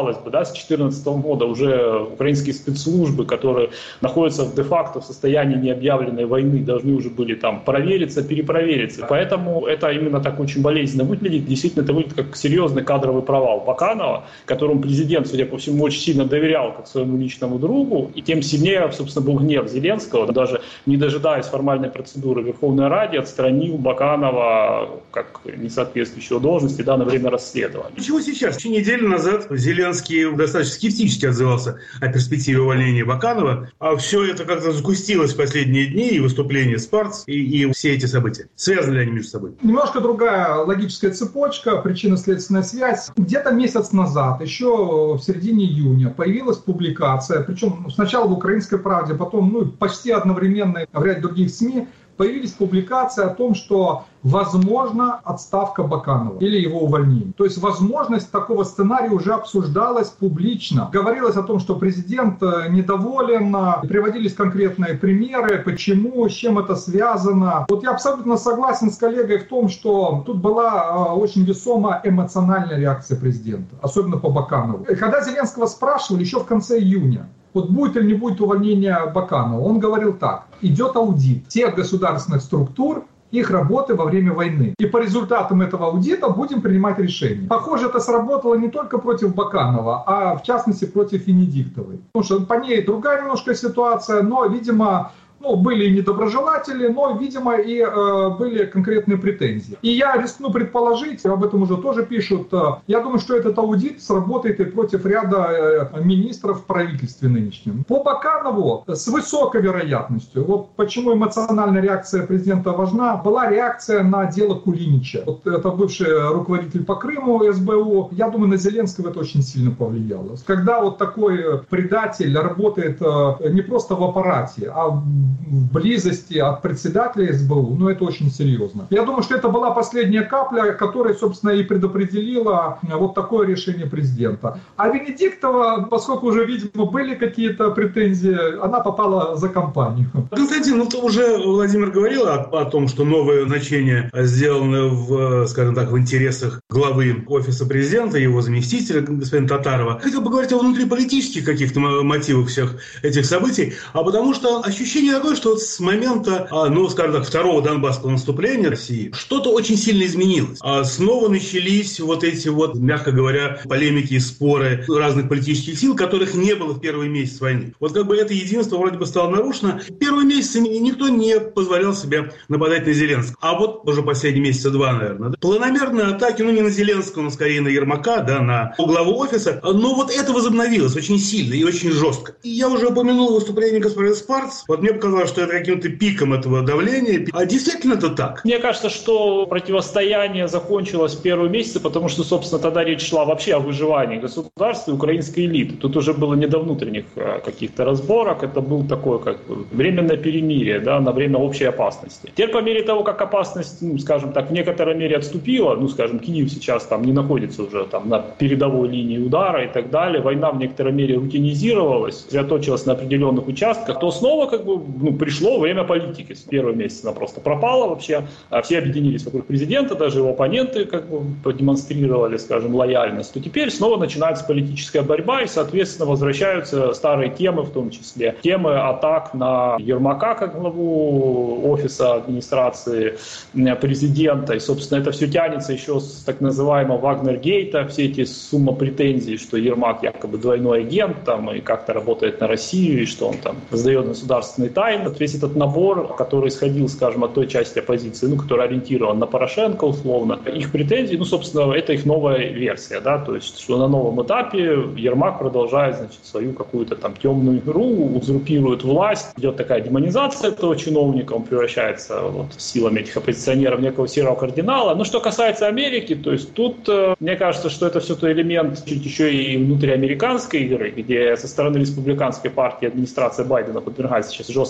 казалось бы, да, с две тысячи четырнадцатого года уже украинские спецслужбы, которые находятся де-факто в состоянии необъявленной войны, должны уже были там провериться, перепровериться. Поэтому это именно так очень болезненно выглядит. Действительно, это выглядит как серьезный кадровый провал Баканова, которому президент, судя по всему, очень сильно доверял как своему личному другу, и тем сильнее, собственно, был гнев Зеленского, даже не дожидаясь формальной процедуры Верховной Ради, отстранил Баканова как несоответствующего должности, да, на время расследования. Почему сейчас? Еще неделю назад Зеленский достаточно скептически отзывался о перспективе увольнения Баканова, а все это как-то сгустилось в последние дни, и выступление Спарц, и, и все эти события. Связаны ли они между собой? Немножко другая логическая цепочка, причинно-следственная связь. Где-то месяц назад, еще в середине июня, появилась публикация, причем сначала в «Украинской правде», потом ну, почти одновременно в ряде других СМИ, появились публикации о том, что возможно отставка Баканова или его увольнение. То есть возможность такого сценария уже обсуждалась публично. Говорилось о том, что президент недоволен, приводились конкретные примеры, почему, с чем это связано. Вот я абсолютно согласен с коллегой в том, что тут была очень весомая эмоциональная реакция президента, особенно по Баканову. И когда Зеленского спрашивали еще в конце июня, вот будет или не будет увольнения Баканова, он говорил так: идет аудит всех государственных структур, их работы во время войны. И по результатам этого аудита будем принимать решения. Похоже, это сработало не только против Баканова, а в частности против Венедиктовой. Потому что по ней другая немножко ситуация, но, видимо, ну, были и недоброжелатели, но, видимо, и э, были конкретные претензии. И я рискну предположить, об этом уже тоже пишут, э, я думаю, что этот аудит сработает и против ряда э, министров в правительстве нынешнем. По Баканову с высокой вероятностью, вот почему эмоциональная реакция президента важна, была реакция на дело Кулинича. Вот это бывший руководитель по Крыму эс бэ у. Я думаю, на Зеленского это очень сильно повлияло. Когда вот такой предатель работает э, не просто в аппарате, а в в близости от председателя эс бэ у, ну это очень серьезно. Я думаю, что это была последняя капля, которая, собственно, и предопределила вот такое решение президента. А Венедиктова, поскольку уже, видимо, были какие-то претензии, она попала за компанию. Константин, ну уже Владимир говорил о, о том, что новое назначение сделано в, скажем так, в интересах главы офиса президента, его заместителя, господина Татарова. Хотел поговорить о внутриполитических каких-то мотивах всех этих событий, а потому что ощущение такое, что вот с момента, ну, скажем так, второго донбасского наступления России что-то очень сильно изменилось. Снова начались вот эти вот, мягко говоря, полемики и споры разных политических сил, которых не было в первый месяц войны. Вот как бы это единство вроде бы стало нарушено. В первые месяцы никто не позволял себе нападать на Зеленского. А вот уже последние месяца два, наверное, да? Планомерные атаки, ну не на Зеленского, но скорее на Ермака, да, на главу офиса. Но вот это возобновилось очень сильно и очень жестко. И я уже упомянул выступление господина Спарц. Вот мне показалось, что это каким-то пиком этого давления. А действительно это так? Мне кажется, что противостояние закончилось в первые месяцы, потому что, собственно, тогда речь шла вообще о выживании государства и украинской элиты. Тут уже было не до внутренних каких-то разборок, это было такое как временное перемирие, да, на время общей опасности. Теперь по мере того, как опасность, ну, скажем так, в некоторой мере отступила, ну, скажем, Киев сейчас там не находится уже там на передовой линии удара и так далее, война в некоторой мере рутинизировалась, сосредоточилась на определенных участках, то снова как бы ну, пришло время политики. С первого месяца она просто пропала вообще. Все объединились вокруг президента, даже его оппоненты как бы продемонстрировали, скажем, лояльность. То теперь снова начинается политическая борьба и, соответственно, возвращаются старые темы, в том числе темы атак на Ермака как главу офиса администрации президента. И, собственно, это все тянется еще с так называемого Вагнер-гейта, все эти сумма претензий, что Ермак якобы двойной агент там, и как-то работает на Россию, и что он там сдает государственные тайны. Весь этот набор, который исходил, скажем, от той части оппозиции, ну, который ориентирован на Порошенко условно, их претензии, ну, собственно, это их новая версия, да, то есть, что на новом этапе Ермак продолжает, значит, свою какую-то там темную игру, узурпирует власть, идет такая демонизация этого чиновника, он превращается вот силами этих оппозиционеров в некого серого кардинала. Но что касается Америки, то есть тут, мне кажется, что это все-таки элемент чуть еще и внутриамериканской игры, где со стороны республиканской партии администрация Байдена подвергается сейчас жестким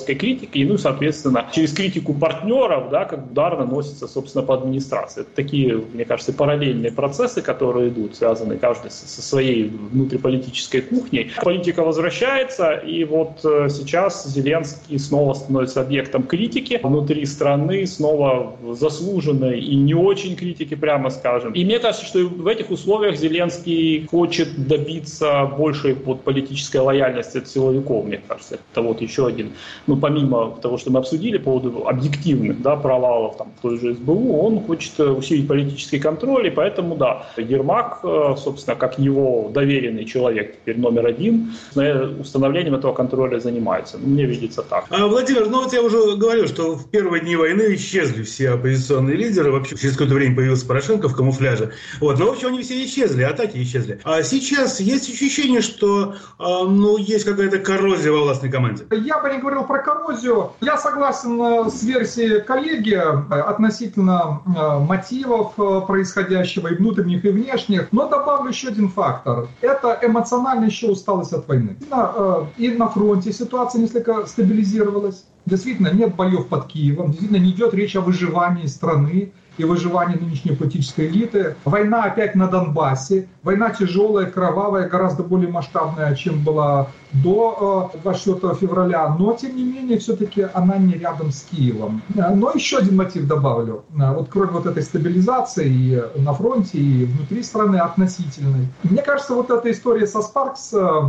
жесткой критикой, ну и, соответственно, через критику партнеров, да, как удар наносится, собственно, по администрации. Это такие, мне кажется, параллельные процессы, которые идут, связаны каждый со своей внутриполитической кухней. Политика возвращается, и вот сейчас Зеленский снова становится объектом критики внутри страны, снова заслуженной и не очень критики, прямо скажем. И мне кажется, что в этих условиях Зеленский хочет добиться большей вот, политической лояльности от силовиков, мне кажется. Это вот еще один, ну, помимо того, что мы обсудили по поводу объективных, да, провалов там, в той же эс бэ у, он хочет усилить политический контроль, и поэтому, да, Ермак, собственно, как его доверенный человек, теперь номер один, установлением этого контроля занимается. Мне видится так. А, Владимир, ну вот я уже говорил, что в первые дни войны исчезли все оппозиционные лидеры, вообще через какое-то время появился Порошенко в камуфляже. Вот, но в общем они все исчезли, атаки исчезли. А сейчас есть ощущение, что ну, есть какая-то коррозия во властной команде? Я бы не говорил про коррозию. Я согласен с версией коллеги относительно мотивов происходящего, и внутренних, и внешних. Но добавлю еще один фактор. Это эмоциональная еще усталость от войны. И на фронте ситуация несколько стабилизировалась. Действительно, нет боев под Киевом. Действительно, не идет речь о выживании страны и выживании нынешней политической элиты. Война опять на Донбассе. Война тяжелая, кровавая, гораздо более масштабная, чем была до двадцать четвёртого февраля. Но, тем не менее, все-таки она не рядом с Киевом. Но еще один мотив добавлю. Вот кроме вот этой стабилизации и на фронте, и внутри страны относительной. Мне кажется, вот эта история со Спаркс,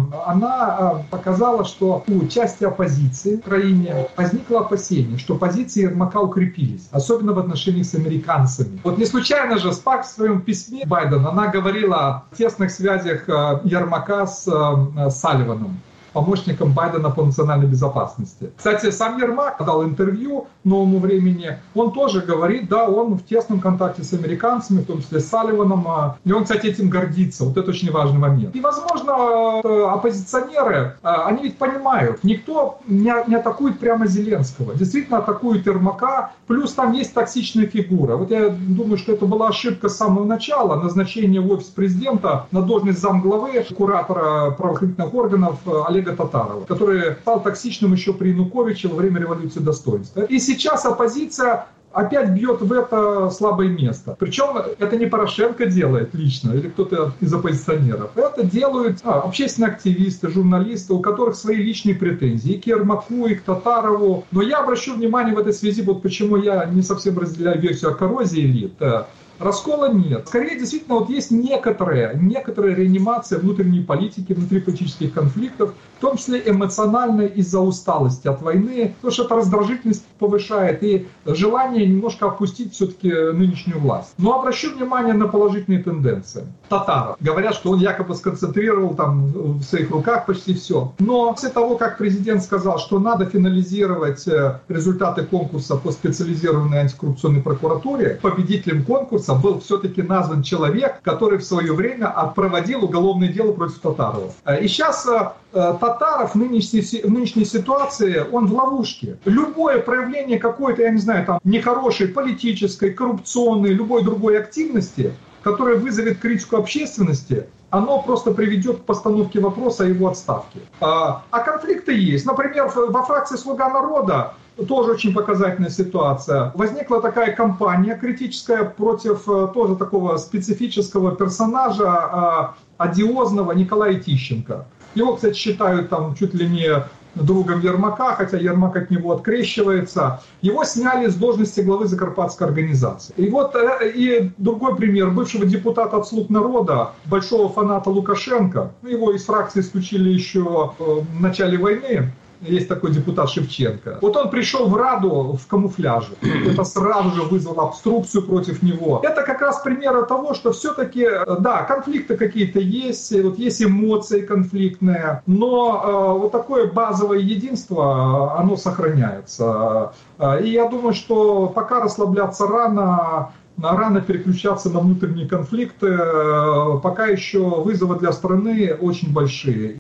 она показала, что у части оппозиции в Украине возникло опасение, что позиции Ермака укрепились. Особенно в отношениях с американцами. Вот не случайно же Спаркс в своем письме Байдена, она говорила о тесных связях Ермака с Салливаном, помощником Байдена по национальной безопасности. Кстати, сам Ермак дал интервью «Новому времени». Он тоже говорит, да, он в тесном контакте с американцами, в том числе с Салливаном. И он, кстати, этим гордится. Вот это очень важный момент. И, возможно, оппозиционеры, они ведь понимают, никто не атакует прямо Зеленского. Действительно атакует Ермака. Плюс там есть токсичная фигура. Вот я думаю, что это была ошибка с самого начала. Назначение в офис президента на должность замглавы, куратора правоохранительных органов Олега Татарова, который стал токсичным еще при Януковиче во время революции достоинства. И сейчас оппозиция опять бьет в это слабое место. Причем это не Порошенко делает лично, или кто-то из оппозиционеров. Это делают а, общественные активисты, журналисты, у которых свои личные претензии и к Ермаку, и к Татарову. Но я обращу внимание в этой связи, вот почему я не совсем разделяю версию о коррозии элит. Раскола нет. Скорее, действительно, вот есть некоторая, некоторая реанимация внутренней политики, внутриполитических конфликтов, в том числе эмоциональная из-за усталости от войны, потому что это раздражительность повышает и желание немножко опустить все-таки нынешнюю власть. Но обращу внимание на положительные тенденции. Татаров. Говорят, что он якобы сконцентрировал там в своих руках почти все. Но после того, как президент сказал, что надо финализировать результаты конкурса по специализированной антикоррупционной прокуратуре, победителем конкурса был все-таки назван человек, который в свое время проводил уголовное дело против Татарова. И сейчас Татаров в нынешней, в нынешней ситуации, он в ловушке. Любое проявление какой-то, я не знаю, там, нехорошей политической, коррупционной, любой другой активности, которая вызовет критику общественности, оно просто приведет к постановке вопроса о его отставке. А, а конфликты есть. Например, во фракции «Слуга народа» тоже очень показательная ситуация. Возникла такая кампания критическая против тоже такого специфического персонажа, одиозного Николая Тищенко. Его, кстати, считают там чуть ли не другом Ермака, хотя Ермак от него открещивается. Его сняли с должности главы Закарпатской организации. И вот и другой пример бывшего депутата от «Слуг народа», большого фаната Лукашенко. Его из фракции исключили еще в начале войны. Есть такой депутат Шевченко. Вот он пришел в Раду в камуфляже. Это сразу же вызвало обструкцию против него. Это как раз пример того, что все-таки, да, конфликты какие-то есть, вот есть эмоции конфликтные, но э, вот такое базовое единство, оно сохраняется. И я думаю, что пока расслабляться рано, рано переключаться на внутренние конфликты, пока еще вызовы для страны очень большие.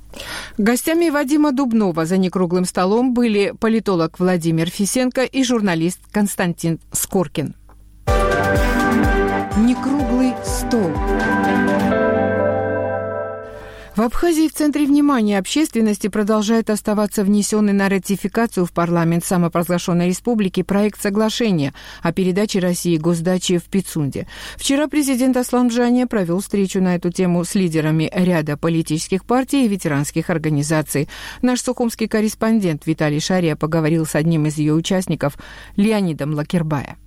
Гостями Вадима Дубнова за некруглым столом были политолог Владимир Фисенко и журналист Константин Скоркин. Некруглый стол. В Абхазии в центре внимания общественности продолжает оставаться внесенный на ратификацию в парламент самопровозглашенной республики проект соглашения о передаче России госдачи в Пицунде. Вчера президент Аслан Джания провел встречу на эту тему с лидерами ряда политических партий и ветеранских организаций. Наш сухумский корреспондент Виталий Шария поговорил с одним из ее участников, Леонидом Лакербая.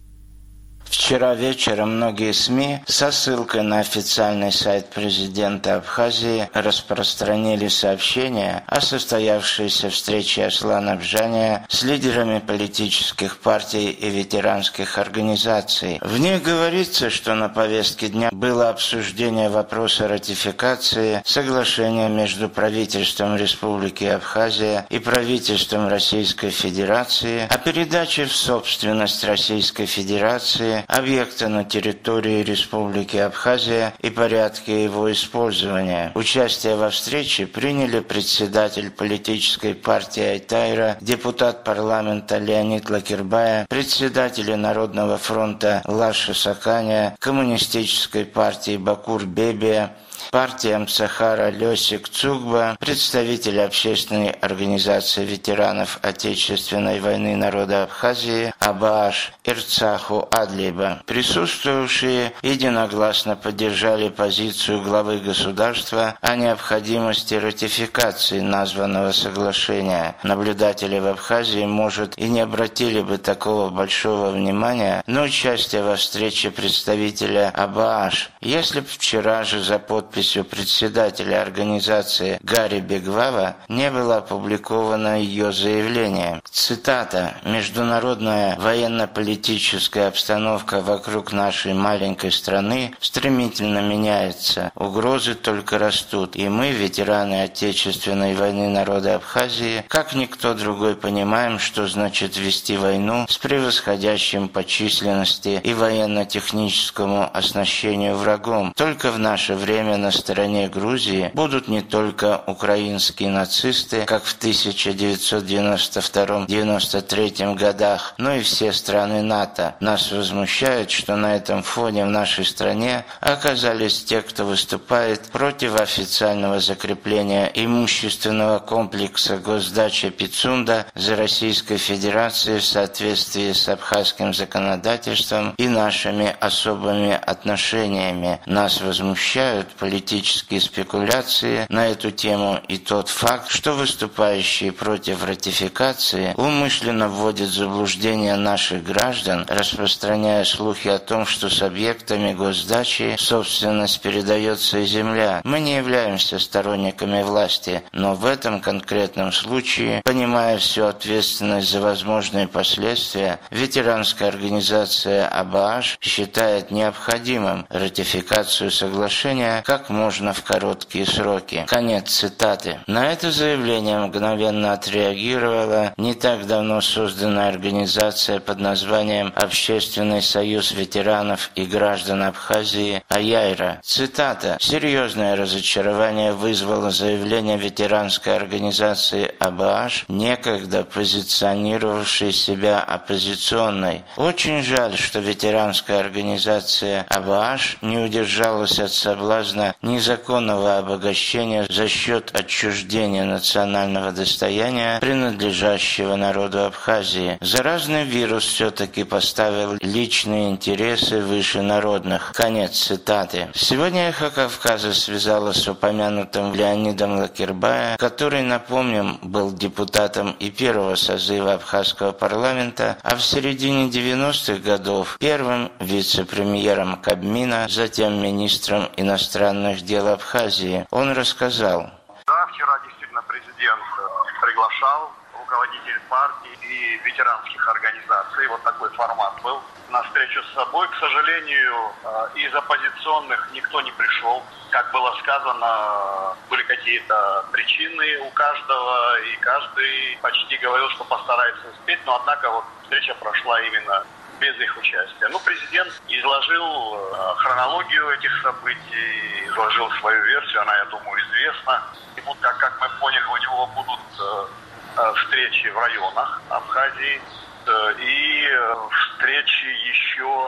Вчера вечером многие СМИ со ссылкой на официальный сайт президента Абхазии распространили сообщение о состоявшейся встрече Аслана Джания с лидерами политических партий и ветеранских организаций. В них говорится, что на повестке дня было обсуждение вопроса ратификации соглашения между правительством Республики Абхазия и правительством Российской Федерации о передаче в собственность Российской Федерации объекта на территории Республики Абхазия и порядке его использования. Участие во встрече приняли председатель политической партии Айтайра, депутат парламента Леонид Лакербая, председатели Народного фронта Лаша Саканя, коммунистической партии Бакур Бебия, партия Мцахара Лёсик Цугба, представители общественной организации ветеранов Отечественной войны народа Абхазии Абааш Ирцаху Адлиба. Присутствующие единогласно поддержали позицию главы государства о необходимости ратификации названного соглашения. Наблюдатели в Абхазии, может, и не обратили бы такого большого внимания на участие во встрече представителя Абааш, если бы вчера же за подпись председателя организации Гарри Бегвава не было опубликовано ее заявление. Цитата: «Международная военно-политическая обстановка вокруг нашей маленькой страны стремительно меняется. Угрозы только растут. И мы, ветераны Отечественной войны народа Абхазии, как никто другой понимаем, что значит вести войну с превосходящим по численности и военно-техническому оснащению врагом. Только в наше время на стороне Грузии будут не только украинские нацисты, как в тысяча девятьсот девяносто втором — девяносто третьем годах, но и все страны НАТО. Нас возмущает, что на этом фоне в нашей стране оказались те, кто выступает против официального закрепления имущественного комплекса госдача Пицунда за Российской Федерацией в соответствии с абхазским законодательством и нашими особыми отношениями. Нас возмущают политические политические спекуляции на эту тему и тот факт, что выступающие против ратификации умышленно вводят в заблуждение наших граждан, распространяя слухи о том, что с объектами госдачи собственность передается и земля. Мы не являемся сторонниками власти, но в этом конкретном случае, понимая всю ответственность за возможные последствия, ветеранская организация Абааш считает необходимым ратификацию соглашения как можно в короткие сроки». Конец цитаты. На это заявление мгновенно отреагировала не так давно созданная организация под названием «Общественный союз ветеранов и граждан Абхазии Аяйра». Цитата: «Серьезное разочарование вызвало заявление ветеранской организации Абааш, некогда позиционировавшей себя оппозиционной. Очень жаль, что ветеранская организация Абааш не удержалась от соблазна незаконного обогащения за счет отчуждения национального достояния, принадлежащего народу Абхазии. Заразный вирус все-таки поставил личные интересы выше народных». Конец цитаты. Сегодня «Эхо Кавказа» связалось с упомянутым Леонидом Лакербая, который, напомним, был депутатом и первого созыва абхазского парламента, а в середине девяностых годов первым вице-премьером Кабмина, затем министром иностранных дел Абхазии. Он рассказал: Да, вчера действительно президент приглашал руководителей партий и ветеранских организаций. Вот такой формат был. На встречу с собой, к сожалению, из оппозиционных никто не пришел. Как было сказано, были какие-то причины у каждого, и каждый почти говорил, что постарается успеть, но однако вот встреча прошла именно без их участия. Ну, президент изложил э, хронологию этих событий, изложил свою версию, она, я думаю, известна. И вот, как, как мы поняли, у него будут э, э, встречи в районах Абхазии э, и э, встречи еще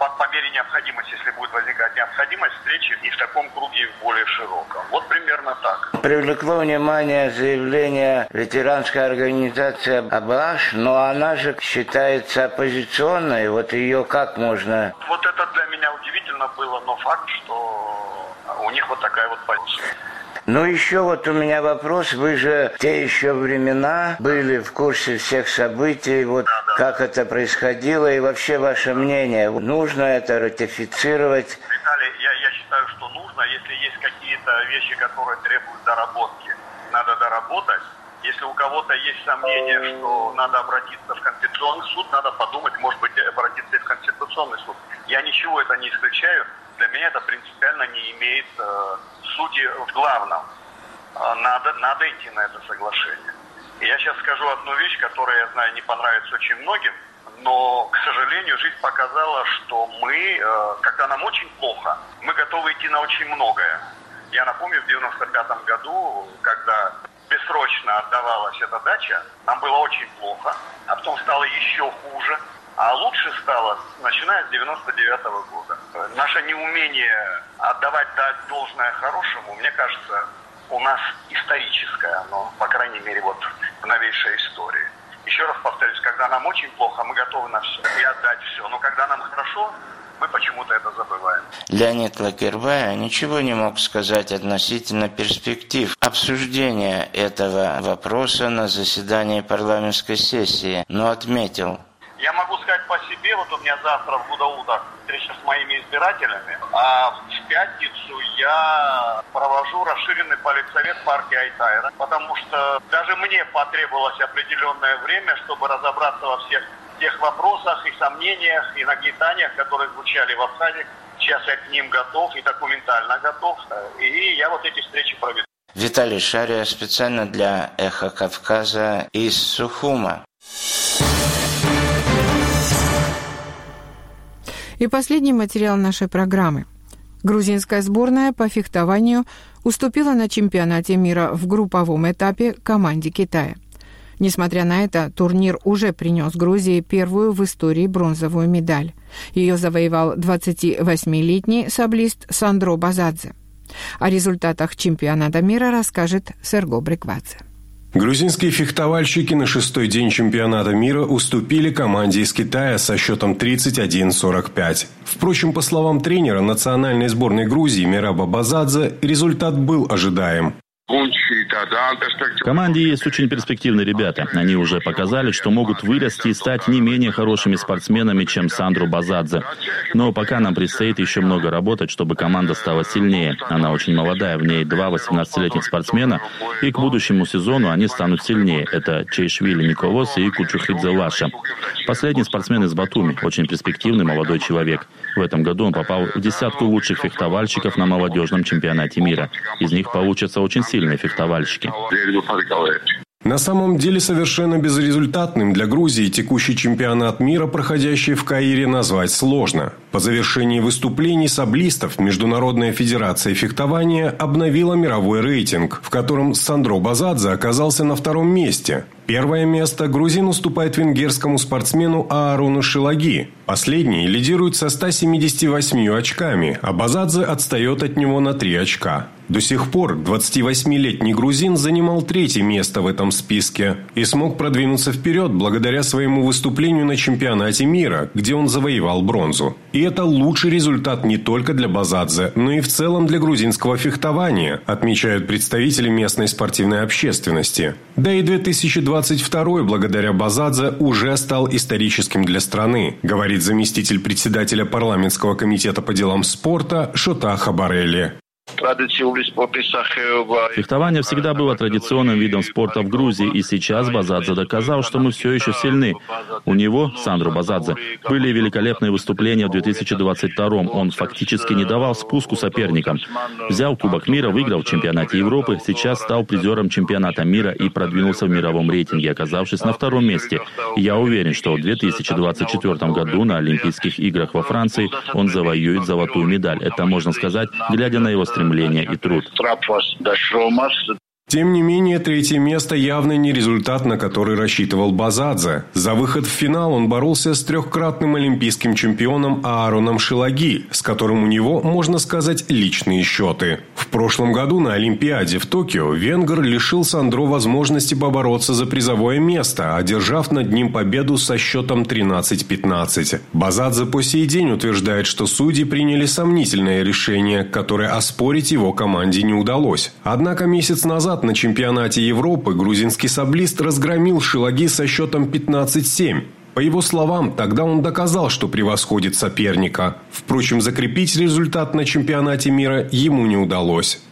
по, по мере необходимости, если будет возникать необходимость, встречи и в таком круге, и в более широком. Вот примерно так. Привлекло внимание заявление ветеранской организации Абаш, но она же считается оппозиционной. Вот ее как можно... Вот это для меня удивительно было, но факт, что у них вот такая вот позиция. Ну, еще вот у меня вопрос. Вы же в те еще времена были в курсе всех событий, вот да, да. Как это происходило, и вообще ваше мнение, нужно это ратифицировать? Виталий, я, я считаю, что нужно. Если есть какие-то вещи, которые требуют доработки, надо доработать. Если у кого-то есть сомнение, что надо обратиться в Конституционный суд, надо подумать, может быть, обратиться и в Конституционный суд. Я ничего это не исключаю. Для меня это принципиально не имеет э, сути в главном. Э, надо, надо идти на это соглашение. И я сейчас скажу одну вещь, которая, я знаю, не понравится очень многим, но, к сожалению, жизнь показала, что мы, э, когда нам очень плохо, мы готовы идти на очень многое. Я напомню, в девяносто пятом году, когда бессрочно отдавалась эта дача, нам было очень плохо, а потом стало еще хуже. А лучше стало, начиная с девяносто девятого года. Наше неумение отдавать дать должное хорошему, мне кажется, у нас историческое, но, по крайней мере, вот в новейшей истории. Еще раз повторюсь, когда нам очень плохо, мы готовы на все и отдать все. Но когда нам хорошо, мы почему-то это забываем. Леонид Лакербай ничего не мог сказать относительно перспектив обсуждения этого вопроса на заседании парламентской сессии, но отметил. Я могу сказать по себе, вот у меня завтра в Гудаутах встреча с моими избирателями, а в пятницу я провожу расширенный политсовет партии Айтайра, потому что даже мне потребовалось определенное время, чтобы разобраться во всех тех вопросах и сомнениях, и нагнетаниях, которые звучали в Абхазии. Сейчас я к ним готов и документально готов, и я вот эти встречи проведу. Виталий Шария специально для «Эхо Кавказа» из Сухума. И последний материал нашей программы. Грузинская сборная по фехтованию уступила на чемпионате мира в групповом этапе команде Китая. Несмотря на это, турнир уже принес Грузии первую в истории бронзовую медаль. Ее завоевал двадцативосьмилетний саблист Сандро Базадзе. О результатах чемпионата мира расскажет Серго Бриквадзе. Грузинские фехтовальщики на шестой день чемпионата мира уступили команде из Китая со счетом тридцать один сорок пять. Впрочем, по словам тренера национальной сборной Грузии Мираба Базадзе, результат был ожидаем. В команде есть очень перспективные ребята. Они уже показали, что могут вырасти и стать не менее хорошими спортсменами, чем Сандро Базадзе. Но пока нам предстоит еще много работать, чтобы команда стала сильнее. Она очень молодая, в ней два восемнадцатилетних спортсмена, и к будущему сезону они станут сильнее. Это Чейшвили Николос и Кучухидзе Лаша. Последний спортсмен из Батуми, очень перспективный молодой человек. В этом году он попал в десятку лучших фехтовальщиков на молодежном чемпионате мира. Из них получатся очень сильные фехтовальщики. На самом деле совершенно безрезультатным для Грузии текущий чемпионат мира, проходящий в Каире, назвать сложно. По завершении выступлений саблистов Международная федерация фехтования обновила мировой рейтинг, в котором Сандро Базадзе оказался на втором месте. Первое место грузин уступает венгерскому спортсмену Аарону Шилаги. Последний лидирует со ста семидесятью восьмью очками, а Базадзе отстает от него на три очка. До сих пор двадцативосьмилетний грузин занимал третье место в этом списке и смог продвинуться вперед благодаря своему выступлению на чемпионате мира, где он завоевал бронзу. И это лучший результат не только для Базадзе, но и в целом для грузинского фехтования, отмечают представители местной спортивной общественности. Да и две тысячи двадцать второй благодаря Базадзе уже стал историческим для страны, говорит заместитель председателя парламентского комитета по делам спорта Шота Хабарели. Фехтование всегда было традиционным видом спорта в Грузии, и сейчас Базадзе доказал, что мы все еще сильны. У него, Сандро Базадзе, были великолепные выступления в две тысячи двадцать втором. Он фактически не давал спуску соперникам. Взял Кубок мира, выиграл в чемпионате Европы, сейчас стал призером чемпионата мира и продвинулся в мировом рейтинге, оказавшись на втором месте. И я уверен, что в две тысячи двадцать четвёртом году на Олимпийских играх во Франции он завоюет золотую медаль. Это можно сказать, глядя на его стремление и труд. Тем не менее, третье место явно не результат, на который рассчитывал Базадзе. За выход в финал он боролся с трехкратным олимпийским чемпионом Аароном Шилаги, с которым у него, можно сказать, личные счеты. В прошлом году на Олимпиаде в Токио венгр лишил Сандро возможности побороться за призовое место, одержав над ним победу со счетом тринадцать пятнадцать. Базадзе по сей день утверждает, что судьи приняли сомнительное решение, которое оспорить его команде не удалось. Однако месяц назад на чемпионате Европы грузинский саблист разгромил Шилаги со счетом пятнадцать семь. По его словам, тогда он доказал, что превосходит соперника. Впрочем, закрепить результат на чемпионате мира ему не удалось.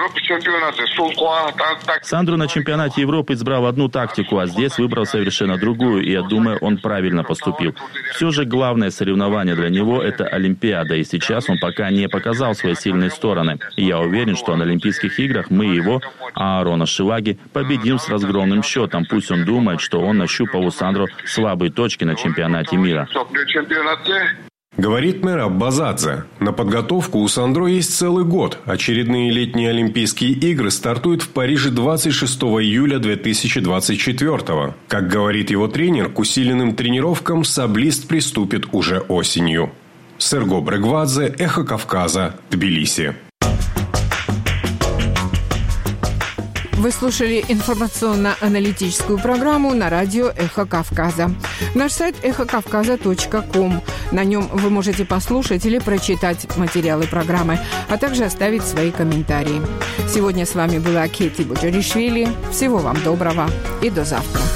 Сандро на чемпионате Европы избрал одну тактику, а здесь выбрал совершенно другую, и я думаю, он правильно поступил. Все же главное соревнование для него – это Олимпиада, и сейчас он пока не показал свои сильные стороны. И я уверен, что на Олимпийских играх мы его, Аарона Шилаги, победим с разгромным счетом. Пусть он думает, что он нащупал у Сандро слабые точки на чемпионате мира. Говорит Мераб Базадзе. На подготовку у Сандро есть целый год. Очередные летние Олимпийские игры стартуют в Париже двадцать шестого июля две тысячи двадцать четвёртого. Как говорит его тренер, к усиленным тренировкам саблист приступит уже осенью. Серго Брегвадзе, Эхо Кавказа, Тбилиси. Вы слушали информационно-аналитическую программу на радио «Эхо Кавказа». Наш сайт эхо кавказа точка ком. На нем вы можете послушать или прочитать материалы программы, а также оставить свои комментарии. Сегодня с вами была Кети Буджаришвили. Всего вам доброго и до завтра.